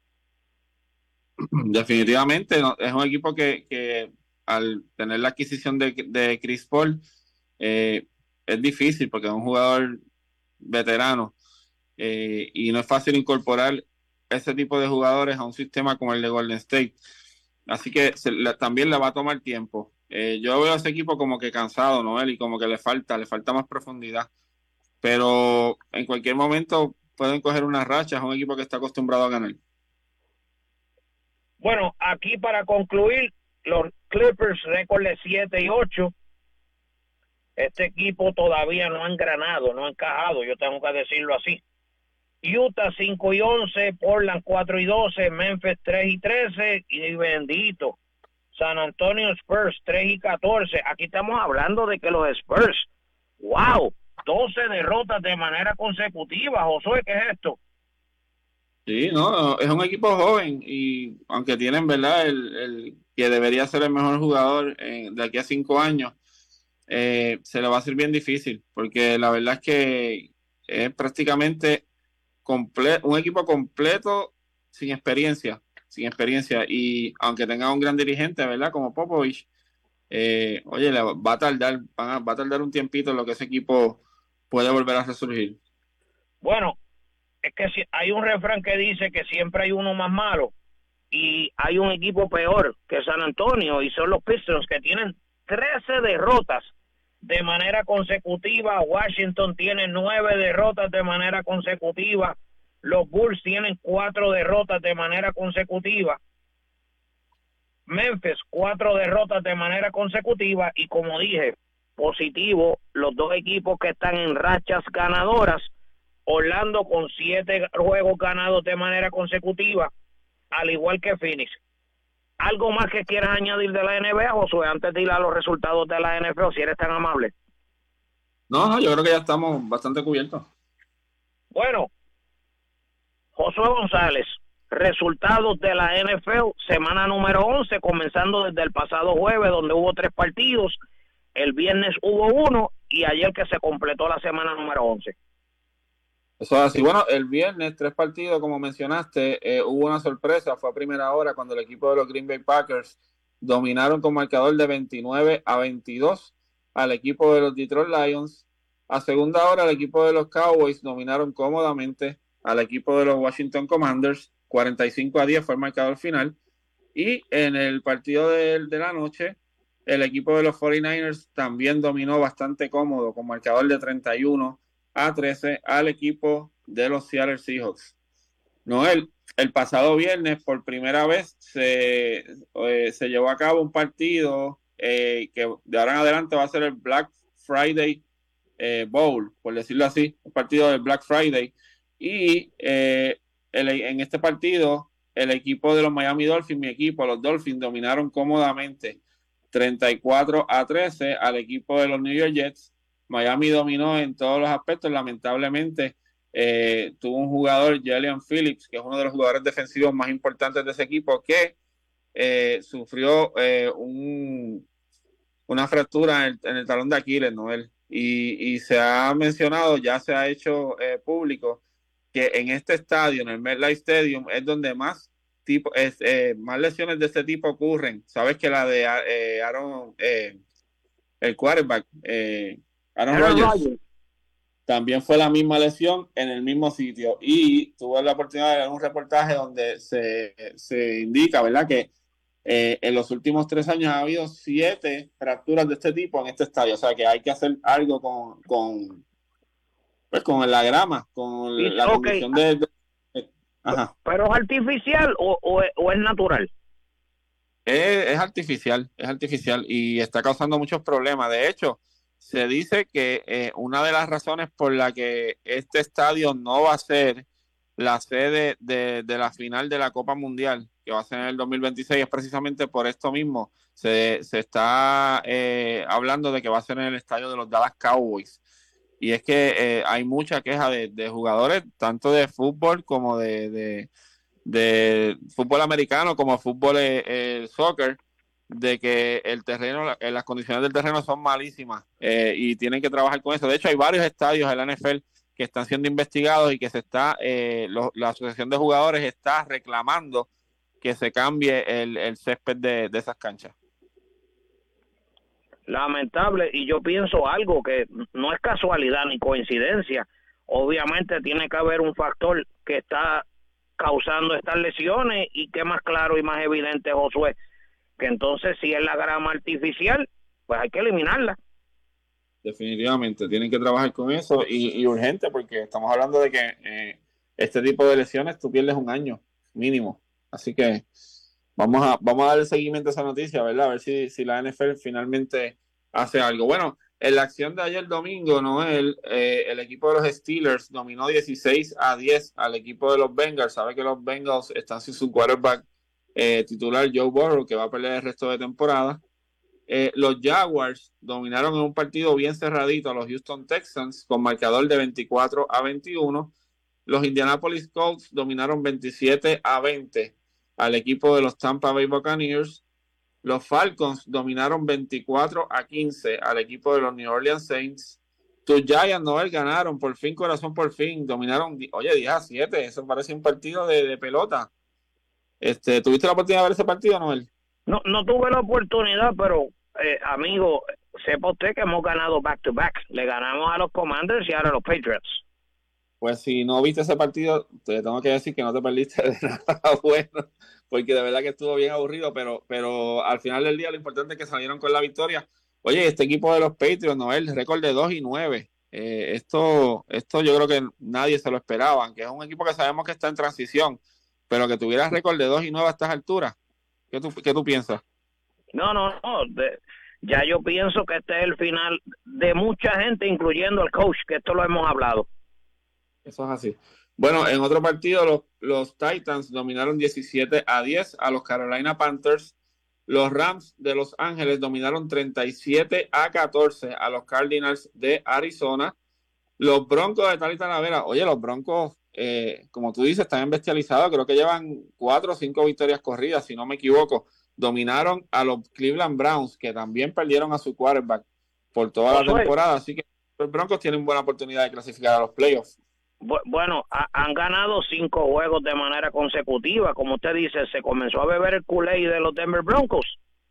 Definitivamente, no, es un equipo que, que al tener la adquisición de, de Chris Paul, eh, es difícil porque es un jugador veterano, eh, y no es fácil incorporar ese tipo de jugadores a un sistema como el de Golden State. Así que se, le, también le va a tomar tiempo. Eh, yo veo a ese equipo como que cansado, Noel, y como que le falta, le falta más profundidad. Pero en cualquier momento pueden coger unas rachas, un equipo que está acostumbrado a ganar. Bueno, aquí para concluir, los Clippers récord de siete y ocho. Este equipo todavía no ha engranado, no ha encajado, yo tengo que decirlo así. Utah cinco y once, Portland cuatro y doce, Memphis tres y trece, y bendito, San Antonio Spurs tres y catorce. Aquí estamos hablando de que los Spurs, wow, doce derrotas de manera consecutiva. Josué, ¿qué es esto? Sí, no, es un equipo joven y aunque tienen, ¿verdad?, el, el que debería ser el mejor jugador eh, de aquí a cinco años, eh, se le va a hacer bien difícil, porque la verdad es que es prácticamente comple- un equipo completo sin experiencia, sin experiencia, y aunque tenga un gran dirigente, ¿verdad?, como Popovich, eh, oye, le va a tardar, va a, va a tardar un tiempito en lo que ese equipo puede volver a resurgir. Bueno, es que si, hay un refrán que dice que siempre hay uno más malo, y hay un equipo peor que San Antonio, y son los Pistons, que tienen trece derrotas de manera consecutiva. Washington tiene nueve derrotas de manera consecutiva. Los Bulls tienen cuatro derrotas de manera consecutiva. Memphis, cuatro derrotas de manera consecutiva. Y como dije, positivo, los dos equipos que están en rachas ganadoras. Orlando con siete juegos ganados de manera consecutiva, al igual que Phoenix. ¿Algo más que quieras añadir de la N B A, Josué, antes de ir a los resultados de la N F L, si eres tan amable? No, no, yo creo que ya estamos bastante cubiertos. Bueno, Josué González, resultados de la N F L, semana número once, comenzando desde el pasado jueves, donde hubo tres partidos, el viernes hubo uno, y ayer que se completó la semana número once. Eso es así. Bueno, el viernes, tres partidos, como mencionaste, eh, hubo una sorpresa, fue a primera hora cuando el equipo de los Green Bay Packers dominaron con marcador de veintinueve a veintidós al equipo de los Detroit Lions. A segunda hora, el equipo de los Cowboys dominaron cómodamente al equipo de los Washington Commanders, cuarenta y cinco a diez fue el marcador final. Y en el partido de, de la noche, el equipo de los cuarenta y nueve ers también dominó bastante cómodo con marcador de treinta y uno a trece al equipo de los Seattle Seahawks. Noel, el pasado viernes por primera vez se, eh, se llevó a cabo un partido eh, que de ahora en adelante va a ser el Black Friday eh, Bowl, por decirlo así, un partido del Black Friday, y eh, el, en este partido el equipo de los Miami Dolphins, mi equipo, los Dolphins, dominaron cómodamente treinta y cuatro a trece al equipo de los New York Jets. Miami dominó en todos los aspectos, lamentablemente eh, tuvo un jugador, Jalen Phillips, que es uno de los jugadores defensivos más importantes de ese equipo, que eh, sufrió eh, un, una fractura en el, en el talón de Aquiles, Noel, y, y se ha mencionado, ya se ha hecho eh, público, que en este estadio, en el MetLife Stadium, es donde más tipo, es, eh, más lesiones de este tipo ocurren. Sabes que la de eh, Aaron, eh, el quarterback, eh, Aaron, Aaron Rodgers, Rodgers, también fue la misma lesión en el mismo sitio, y tuve la oportunidad de ver un reportaje donde se, se indica, ¿verdad?, que eh, en los últimos tres años ha habido siete fracturas de este tipo en este estadio. O sea que hay que hacer algo con, con pues con la grama, con y, la okay. condición de, de ajá. ¿Pero es artificial o, o, o es natural? Es, es artificial, es artificial y está causando muchos problemas. De hecho, se dice que eh, una de las razones por la que este estadio no va a ser la sede de, de la final de la Copa Mundial, que va a ser en el dos mil veintiséis, es precisamente por esto mismo. Se, se está eh, hablando de que va a ser en el estadio de los Dallas Cowboys. Y es que eh, hay mucha queja de, de jugadores, tanto de fútbol como de, de, de fútbol americano, como fútbol eh, eh, soccer, de que el terreno, eh, las condiciones del terreno son malísimas eh, y tienen que trabajar con eso. De hecho, hay varios estadios en la N F L que están siendo investigados y que se está, eh, lo, la asociación de jugadores está reclamando que se cambie el, el césped de, de esas canchas. Lamentable, y yo pienso algo que no es casualidad ni coincidencia. Obviamente tiene que haber un factor que está causando estas lesiones, y que más claro y más evidente, Josué, que entonces si es la grama artificial, pues hay que eliminarla. Definitivamente, tienen que trabajar con eso y, y urgente, porque estamos hablando de que eh, este tipo de lesiones tú pierdes un año mínimo. Así que vamos a vamos a darle seguimiento a esa noticia, ¿verdad? A ver si, si la N F L finalmente hace algo. Bueno, en la acción de ayer domingo, Noel, eh, el equipo de los Steelers dominó dieciséis a diez al equipo de los Bengals. Sabe que los Bengals están sin su quarterback eh, titular Joe Burrow, que va a perder el resto de temporada. Eh, los Jaguars dominaron en un partido bien cerradito a los Houston Texans con marcador de veinticuatro a veintiuno. Los Indianapolis Colts dominaron veintisiete a veinte al equipo de los Tampa Bay Buccaneers. Los Falcons dominaron veinticuatro a quince al equipo de los New Orleans Saints. Tus Giants, Noel, ganaron por fin, corazón por fin. Dominaron, oye, diez a siete. Eso parece un partido de, de pelota. Este, ¿Tuviste la oportunidad de ver ese partido, Noel? No, no tuve la oportunidad, pero, eh, amigo, sepa usted que hemos ganado back-to-back. Le ganamos a los Commanders y ahora a los Patriots. Pues si no viste ese partido, te tengo que decir que no te perdiste de nada bueno, porque de verdad que estuvo bien aburrido, pero, pero al final del día lo importante es que salieron con la victoria. Oye, este equipo de los Patriots, Noel, récord de dos y nueve. Eh, esto, esto yo creo que nadie se lo esperaba, aunque es un equipo que sabemos que está en transición, pero que tuviera récord de dos y nueve a estas alturas. ¿Qué tú, qué tú piensas? No, no, no. De, ya yo pienso que este es el final de mucha gente, incluyendo el coach, que esto lo hemos hablado. Eso es así. Bueno, en otro partido, los, los Titans dominaron diecisiete a diez a los Carolina Panthers. Los Rams de Los Ángeles dominaron treinta y siete a catorce a los Cardinals de Arizona. Los Broncos de Tali Talavera, oye, los Broncos, eh, como tú dices, están bestializados. Creo que llevan cuatro o cinco victorias corridas, si no me equivoco. Dominaron a los Cleveland Browns, que también perdieron a su quarterback por toda la temporada. Así que los Broncos tienen buena oportunidad de clasificar a los playoffs. Bueno, ha, han ganado cinco juegos de manera consecutiva. Como usted dice, se comenzó a beber el Kool-Aid de los Denver Broncos.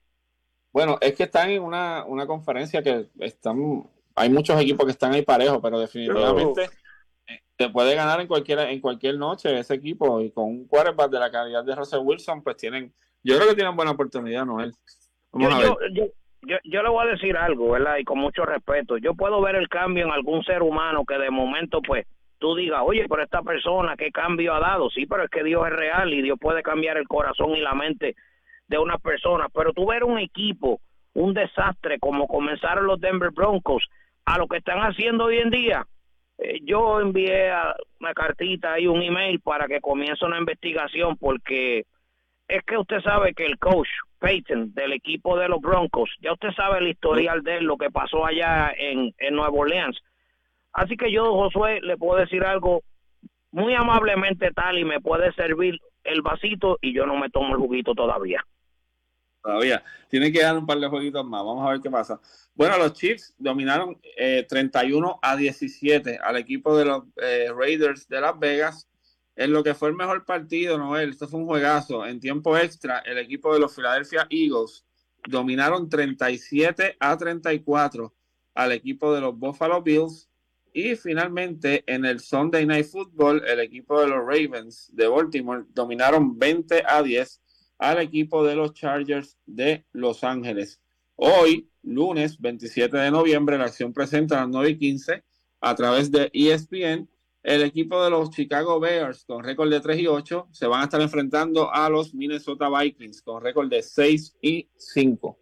Bueno, es que están en una, una conferencia que están, hay muchos equipos que están ahí parejos, pero definitivamente eh, se puede ganar en cualquier, en cualquier noche ese equipo, y con un quarterback de la calidad de Russell Wilson, pues tienen, yo creo que tienen buena oportunidad, Noel. Vamos yo, a ver. Yo, yo, yo, yo le voy a decir algo, ¿verdad? Y con mucho respeto. Yo puedo ver el cambio en algún ser humano que de momento, pues, tú digas, oye, pero esta persona, ¿qué cambio ha dado? Sí, pero es que Dios es real y Dios puede cambiar el corazón y la mente de una persona. Pero tú ver un equipo, un desastre, como comenzaron los Denver Broncos, a lo que están haciendo hoy en día, eh, yo envié a una cartita y un email para que comience una investigación, porque es que usted sabe que el coach Peyton del equipo de los Broncos, ya usted sabe el historial de él, lo que pasó allá en, en Nueva Orleans. Así que yo, Josué, le puedo decir algo muy amablemente tal, y me puede servir el vasito y yo no me tomo el juguito todavía. Todavía. Tienen que dar un par de jueguitos más. Vamos a ver qué pasa. Bueno, los Chiefs dominaron eh, treinta y uno a diecisiete al equipo de los eh, Raiders de Las Vegas, en lo que fue el mejor partido, Noel. Esto fue un juegazo. En tiempo extra, el equipo de los Philadelphia Eagles dominaron treinta y siete a treinta y cuatro al equipo de los Buffalo Bills. Y finalmente, en el Sunday Night Football, el equipo de los Ravens de Baltimore dominaron veinte a diez al equipo de los Chargers de Los Ángeles. Hoy, lunes veintisiete de noviembre, la acción presenta a las nueve y quince a través de E S P N. El equipo de los Chicago Bears, con récord de tres y ocho, se van a estar enfrentando a los Minnesota Vikings, con récord de seis y cinco.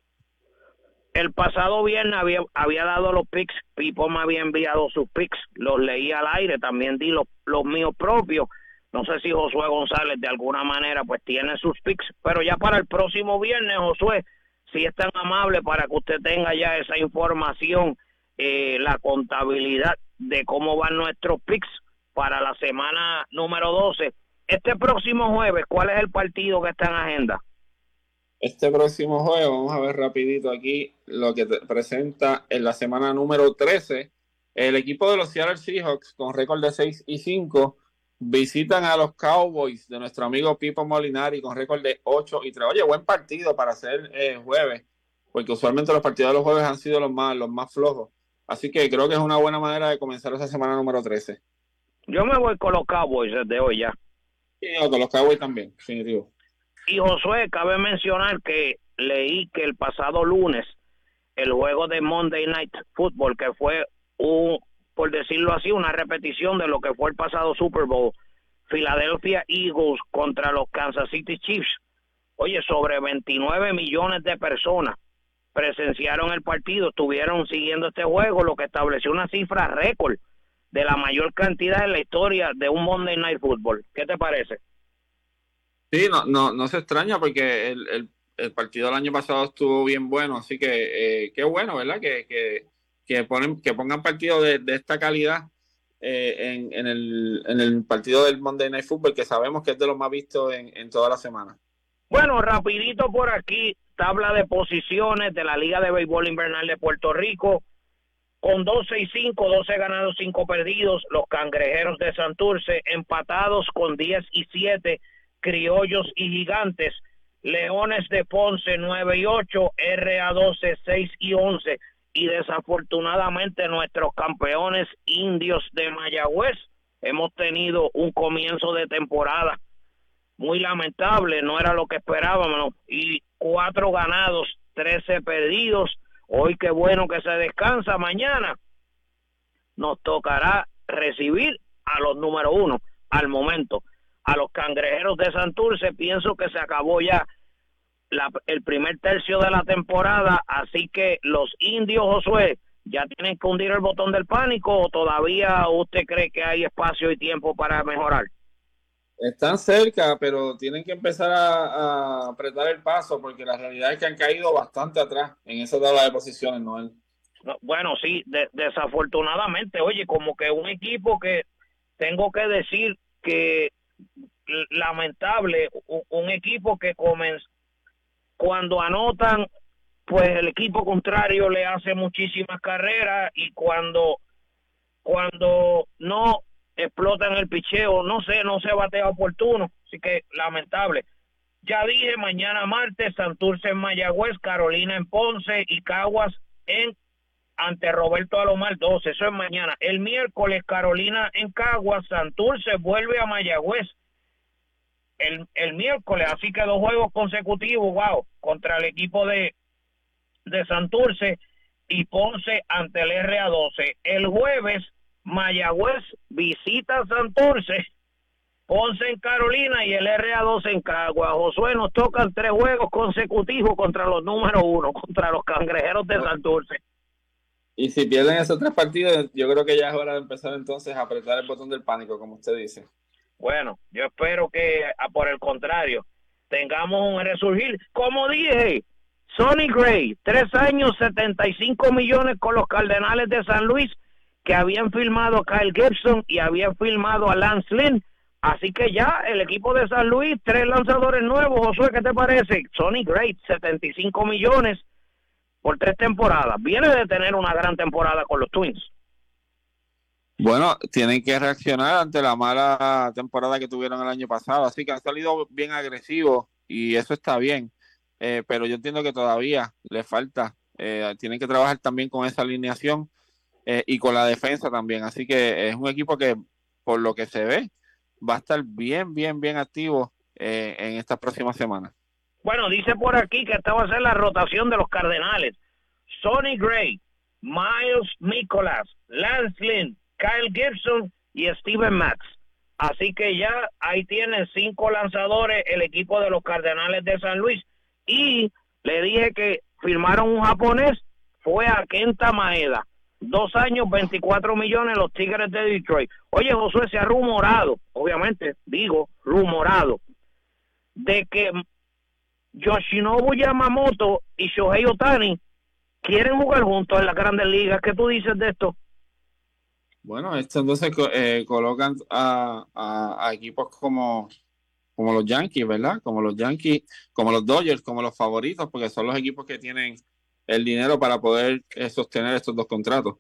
El pasado viernes había, había dado los picks, Pipo me había enviado sus picks, los leí al aire, también di los, los míos propios. No sé si Josué González de alguna manera pues tiene sus picks, pero ya para el próximo viernes, Josué, si es tan amable para que usted tenga ya esa información, eh, la contabilidad de cómo van nuestros picks para la semana número doce. Este próximo jueves, ¿cuál es el partido que está en agenda? Este próximo jueves, vamos a ver rapidito aquí lo que te presenta en la semana número trece. El equipo de los Seattle Seahawks, con récord de seis y cinco, visitan a los Cowboys de nuestro amigo Pipo Molinari, con récord de ocho y tres. Oye, buen partido para hacer eh, jueves, porque usualmente los partidos de los jueves han sido los más, los más flojos. Así que creo que es una buena manera de comenzar esa semana número trece. Yo me voy con los Cowboys desde hoy ya. Sí, no, con los Cowboys también, definitivo. Y Josué, cabe mencionar que leí que el pasado lunes, el juego de Monday Night Football, que fue un, por decirlo así, una repetición de lo que fue el pasado Super Bowl, Philadelphia Eagles contra los Kansas City Chiefs. Oye, sobre veintinueve millones de personas presenciaron el partido, estuvieron siguiendo este juego, lo que estableció una cifra récord de la mayor cantidad en la historia de un Monday Night Football. ¿Qué te parece? Sí, no, no, no se extraña porque el, el, el partido del año pasado estuvo bien bueno, así que eh, qué bueno, ¿verdad? Que, que, que, ponen, que pongan partidos de, de esta calidad eh, en, en, el, en el partido del Monday Night Football, que sabemos que es de los más vistos en, en toda la semana. Bueno, rapidito por aquí, tabla de posiciones de la Liga de Béisbol Invernal de Puerto Rico, con doce y cinco, doce ganados, cinco perdidos, los Cangrejeros de Santurce empatados con diez y siete, Criollos y Gigantes, Leones de Ponce nueve y ocho, R A doce, seis y once, y desafortunadamente nuestros campeones Indios de Mayagüez hemos tenido un comienzo de temporada muy lamentable, no era lo que esperábamos, y cuatro ganados, trece perdidos. Hoy qué bueno que se descansa, mañana nos tocará recibir a los número uno, al momento, a los Cangrejeros de Santurce. Pienso que se acabó ya la, el primer tercio de la temporada, así que los Indios, Josué, ya tienen que hundir el botón del pánico, o todavía usted cree que hay espacio y tiempo para mejorar. Están cerca, pero tienen que empezar a, a apretar el paso, porque la realidad es que han caído bastante atrás en esa tabla de posiciones, Noel. No, bueno, sí, de, desafortunadamente, oye, como que un equipo que tengo que decir que lamentable, un, un equipo que comenzó, cuando anotan, pues el equipo contrario le hace muchísimas carreras, y cuando, cuando no explotan el picheo, no sé, no se batea oportuno, así que lamentable. Ya dije, mañana martes, Santurce en Mayagüez, Carolina en Ponce y Caguas en ante Roberto Alomar doce, eso es mañana. El miércoles, Carolina en Caguas, Santurce vuelve a Mayagüez el, el miércoles, así que dos juegos consecutivos, wow, contra el equipo de, de Santurce, y Ponce ante el R A doce. El jueves, Mayagüez visita a Santurce, Ponce en Carolina y el R A doce en Caguas. Josué, nos tocan tres juegos consecutivos contra los número uno, contra los Cangrejeros de Santurce. Y si pierden esos tres partidos, yo creo que ya es hora de empezar entonces a apretar el botón del pánico, como usted dice. Bueno, yo espero que, por el contrario, tengamos un resurgir. Como dije, Sonny Gray, tres años, setenta y cinco millones con los Cardenales de San Luis, que habían firmado a Kyle Gibson y habían firmado a Lance Lynn. Así que ya el equipo de San Luis, tres lanzadores nuevos. Josué, ¿qué te parece? Sonny Gray, setenta y cinco millones por tres temporadas. Viene de tener una gran temporada con los Twins. Bueno, tienen que reaccionar ante la mala temporada que tuvieron el año pasado. Así que han salido bien agresivos y eso está bien. Eh, pero yo entiendo que todavía les falta. Eh, tienen que trabajar también con esa alineación. Eh, y con la defensa también, así que es un equipo que, por lo que se ve, va a estar bien, bien, bien activo eh, en estas próximas semanas. Bueno, dice por aquí que esta va a ser la rotación de los Cardenales. Sonny Gray, Miles Mikolas, Lance Lynn, Kyle Gibson y Steven Matz. Así que ya ahí tienen cinco lanzadores el equipo de los Cardenales de San Luis. Y le dije que firmaron un japonés, fue a Kenta Maeda. Dos años, veinticuatro millones, los Tigres de Detroit. Oye, Josué, se ha rumorado, obviamente, digo, rumorado, de que Yoshinobu Yamamoto y Shohei Ohtani quieren jugar juntos en las Grandes Ligas. ¿Qué tú dices de esto? Bueno, esto entonces eh, colocan a, a, a equipos como, como los Yankees, ¿verdad? Como los Yankees, como los Dodgers, como los favoritos, porque son los equipos que tienen el dinero para poder eh, sostener estos dos contratos.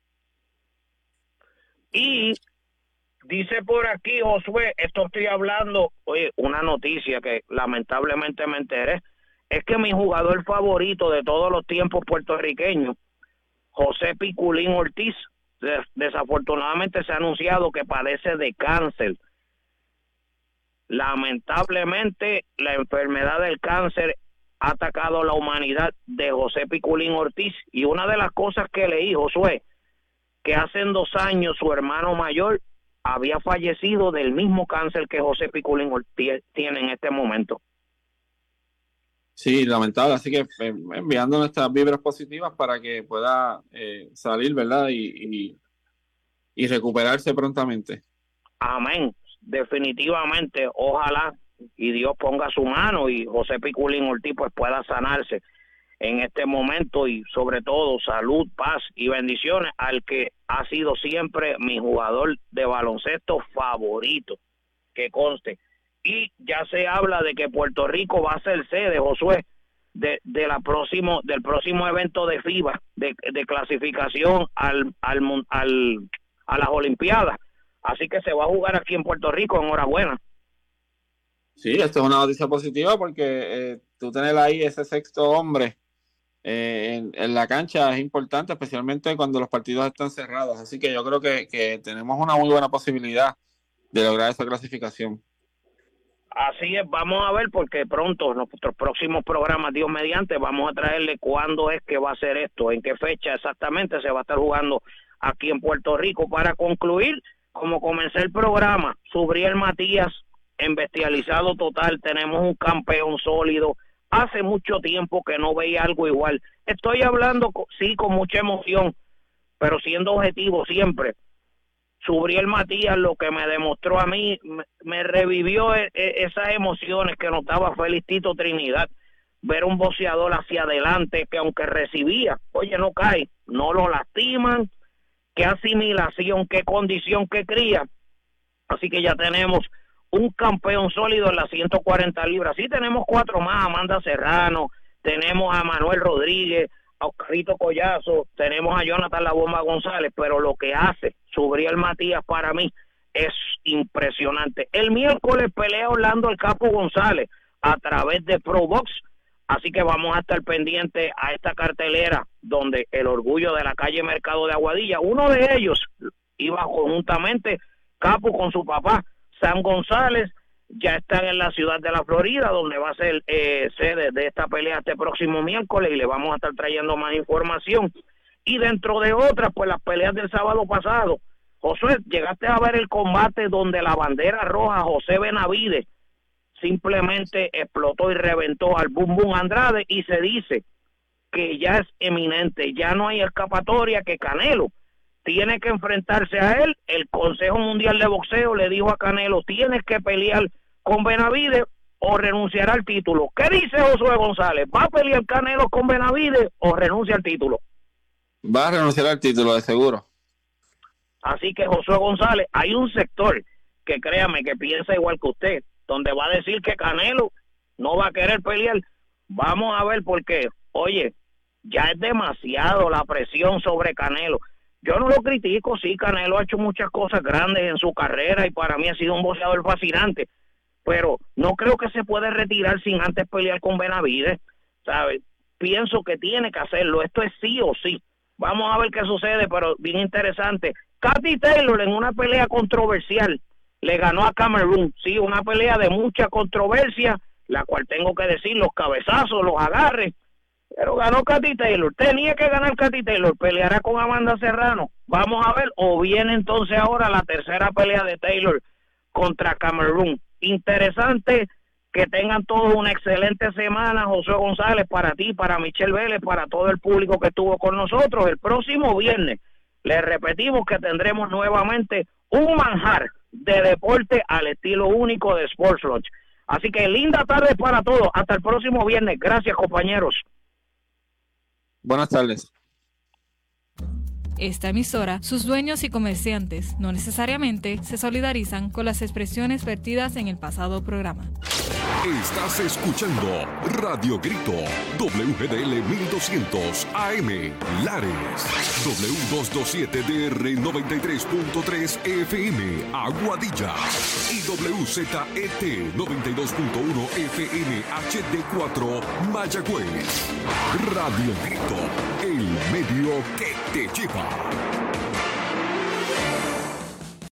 Y dice por aquí, Josué, esto estoy hablando, oye, una noticia que lamentablemente me enteré, es que mi jugador favorito de todos los tiempos puertorriqueños, José Piculín Ortiz, des- desafortunadamente se ha anunciado que padece de cáncer. Lamentablemente, la enfermedad del cáncer ha atacado la humanidad de José Piculín Ortiz. Y una de las cosas que leí, Josué, que hace dos años su hermano mayor había fallecido del mismo cáncer que José Piculín Ortiz tiene en este momento. Sí, lamentable, así que eh, enviando nuestras vibras positivas para que pueda eh, salir, ¿verdad? Y, y, y recuperarse prontamente. Amén, definitivamente, ojalá y Dios ponga su mano y José Piculín Ortiz pues pueda sanarse en este momento, y sobre todo salud, paz y bendiciones al que ha sido siempre mi jugador de baloncesto favorito, que conste. Y ya se habla de que Puerto Rico va a ser sede, Josué, de, de la próximo, del próximo evento de FIBA, de, de clasificación al, al, al, a las Olimpiadas. Así que se va a jugar aquí en Puerto Rico, enhorabuena. Sí, esto es una noticia positiva porque eh, tú tener ahí ese sexto hombre eh, en, en la cancha es importante, especialmente cuando los partidos están cerrados. Así que yo creo que, que tenemos una muy buena posibilidad de lograr esa clasificación. Así es, vamos a ver, porque pronto, en nuestros próximos programas, Dios mediante, vamos a traerle cuándo es que va a ser esto, en qué fecha exactamente se va a estar jugando aquí en Puerto Rico. Para concluir, como comencé el programa, Subriel Matías, en Bestializado Total, tenemos un campeón sólido. Hace mucho tiempo que no veía algo igual. Estoy hablando, sí, con mucha emoción, pero siendo objetivo siempre. Subriel Matías, lo que me demostró a mí, me, me revivió e, e, esas emociones que notaba Félix Tito Trinidad, ver un boxeador hacia adelante que aunque recibía, oye, no cae, no lo lastiman, qué asimilación, qué condición, qué cría. Así que ya tenemos un campeón sólido en las ciento cuarenta libras. Sí, tenemos cuatro más, Amanda Serrano, tenemos a Manuel Rodríguez, a Oscarito Collazo, tenemos a Jonathan La Bomba González, pero lo que hace Subriel Matías para mí es impresionante. El miércoles pelea Orlando El Capo González a través de Pro Box, así que vamos a estar pendientes a esta cartelera donde el orgullo de la calle Mercado de Aguadilla, uno de ellos iba conjuntamente Capo con su papá Sam González, ya están en la ciudad de la Florida, donde va a ser eh, sede de esta pelea este próximo miércoles, y le vamos a estar trayendo más información. Y dentro de otras, pues las peleas del sábado pasado, Josué, llegaste a ver el combate donde la bandera roja José Benavides simplemente explotó y reventó al Bum Bum Andrade, y se dice que ya es eminente, ya no hay escapatoria, que Canelo tiene que enfrentarse a él. El Consejo Mundial de Boxeo le dijo a Canelo, tienes que pelear con Benavides o renunciar al título. ¿Qué dice Josué González? ¿Va a pelear Canelo con Benavides o renuncia al título? Va a renunciar al título, de seguro. Así que Josué González, hay un sector que créame que piensa igual que usted, donde va a decir que Canelo no va a querer pelear. Vamos a ver por qué. Oye, ya es demasiado la presión sobre Canelo. Yo no lo critico, sí, Canelo ha hecho muchas cosas grandes en su carrera y para mí ha sido un boxeador fascinante, pero no creo que se puede retirar sin antes pelear con Benavides, ¿sabes? Pienso que tiene que hacerlo, esto es sí o sí. Vamos a ver qué sucede, pero bien interesante. Katy Taylor en una pelea controversial le ganó a Cameron, sí, una pelea de mucha controversia, la cual tengo que decir, los cabezazos, los agarres, pero ganó Katy Taylor. Tenía que ganar Katy Taylor. Peleará con Amanda Serrano. Vamos a ver. O viene entonces ahora la tercera pelea de Taylor contra Cameron. Interesante. Que tengan todos una excelente semana, José González, para ti, para Michelle Vélez, para todo el público que estuvo con nosotros. El próximo viernes, les repetimos que tendremos nuevamente un manjar de deporte al estilo único de Sports Lodge. Así que linda tarde para todos. Hasta el próximo viernes. Gracias, compañeros. Buenas tardes. Esta emisora, sus dueños y comerciantes no necesariamente se solidarizan con las expresiones vertidas en el pasado programa. Estás escuchando Radio Grito, W G D L mil doscientos A M, Lares, W doscientos veintisiete D R noventa y tres punto tres F M, Aguadilla, y W Z E T noventa y dos punto uno F M H D cuatro, Mayagüez. Radio Grito, el medio que te lleva.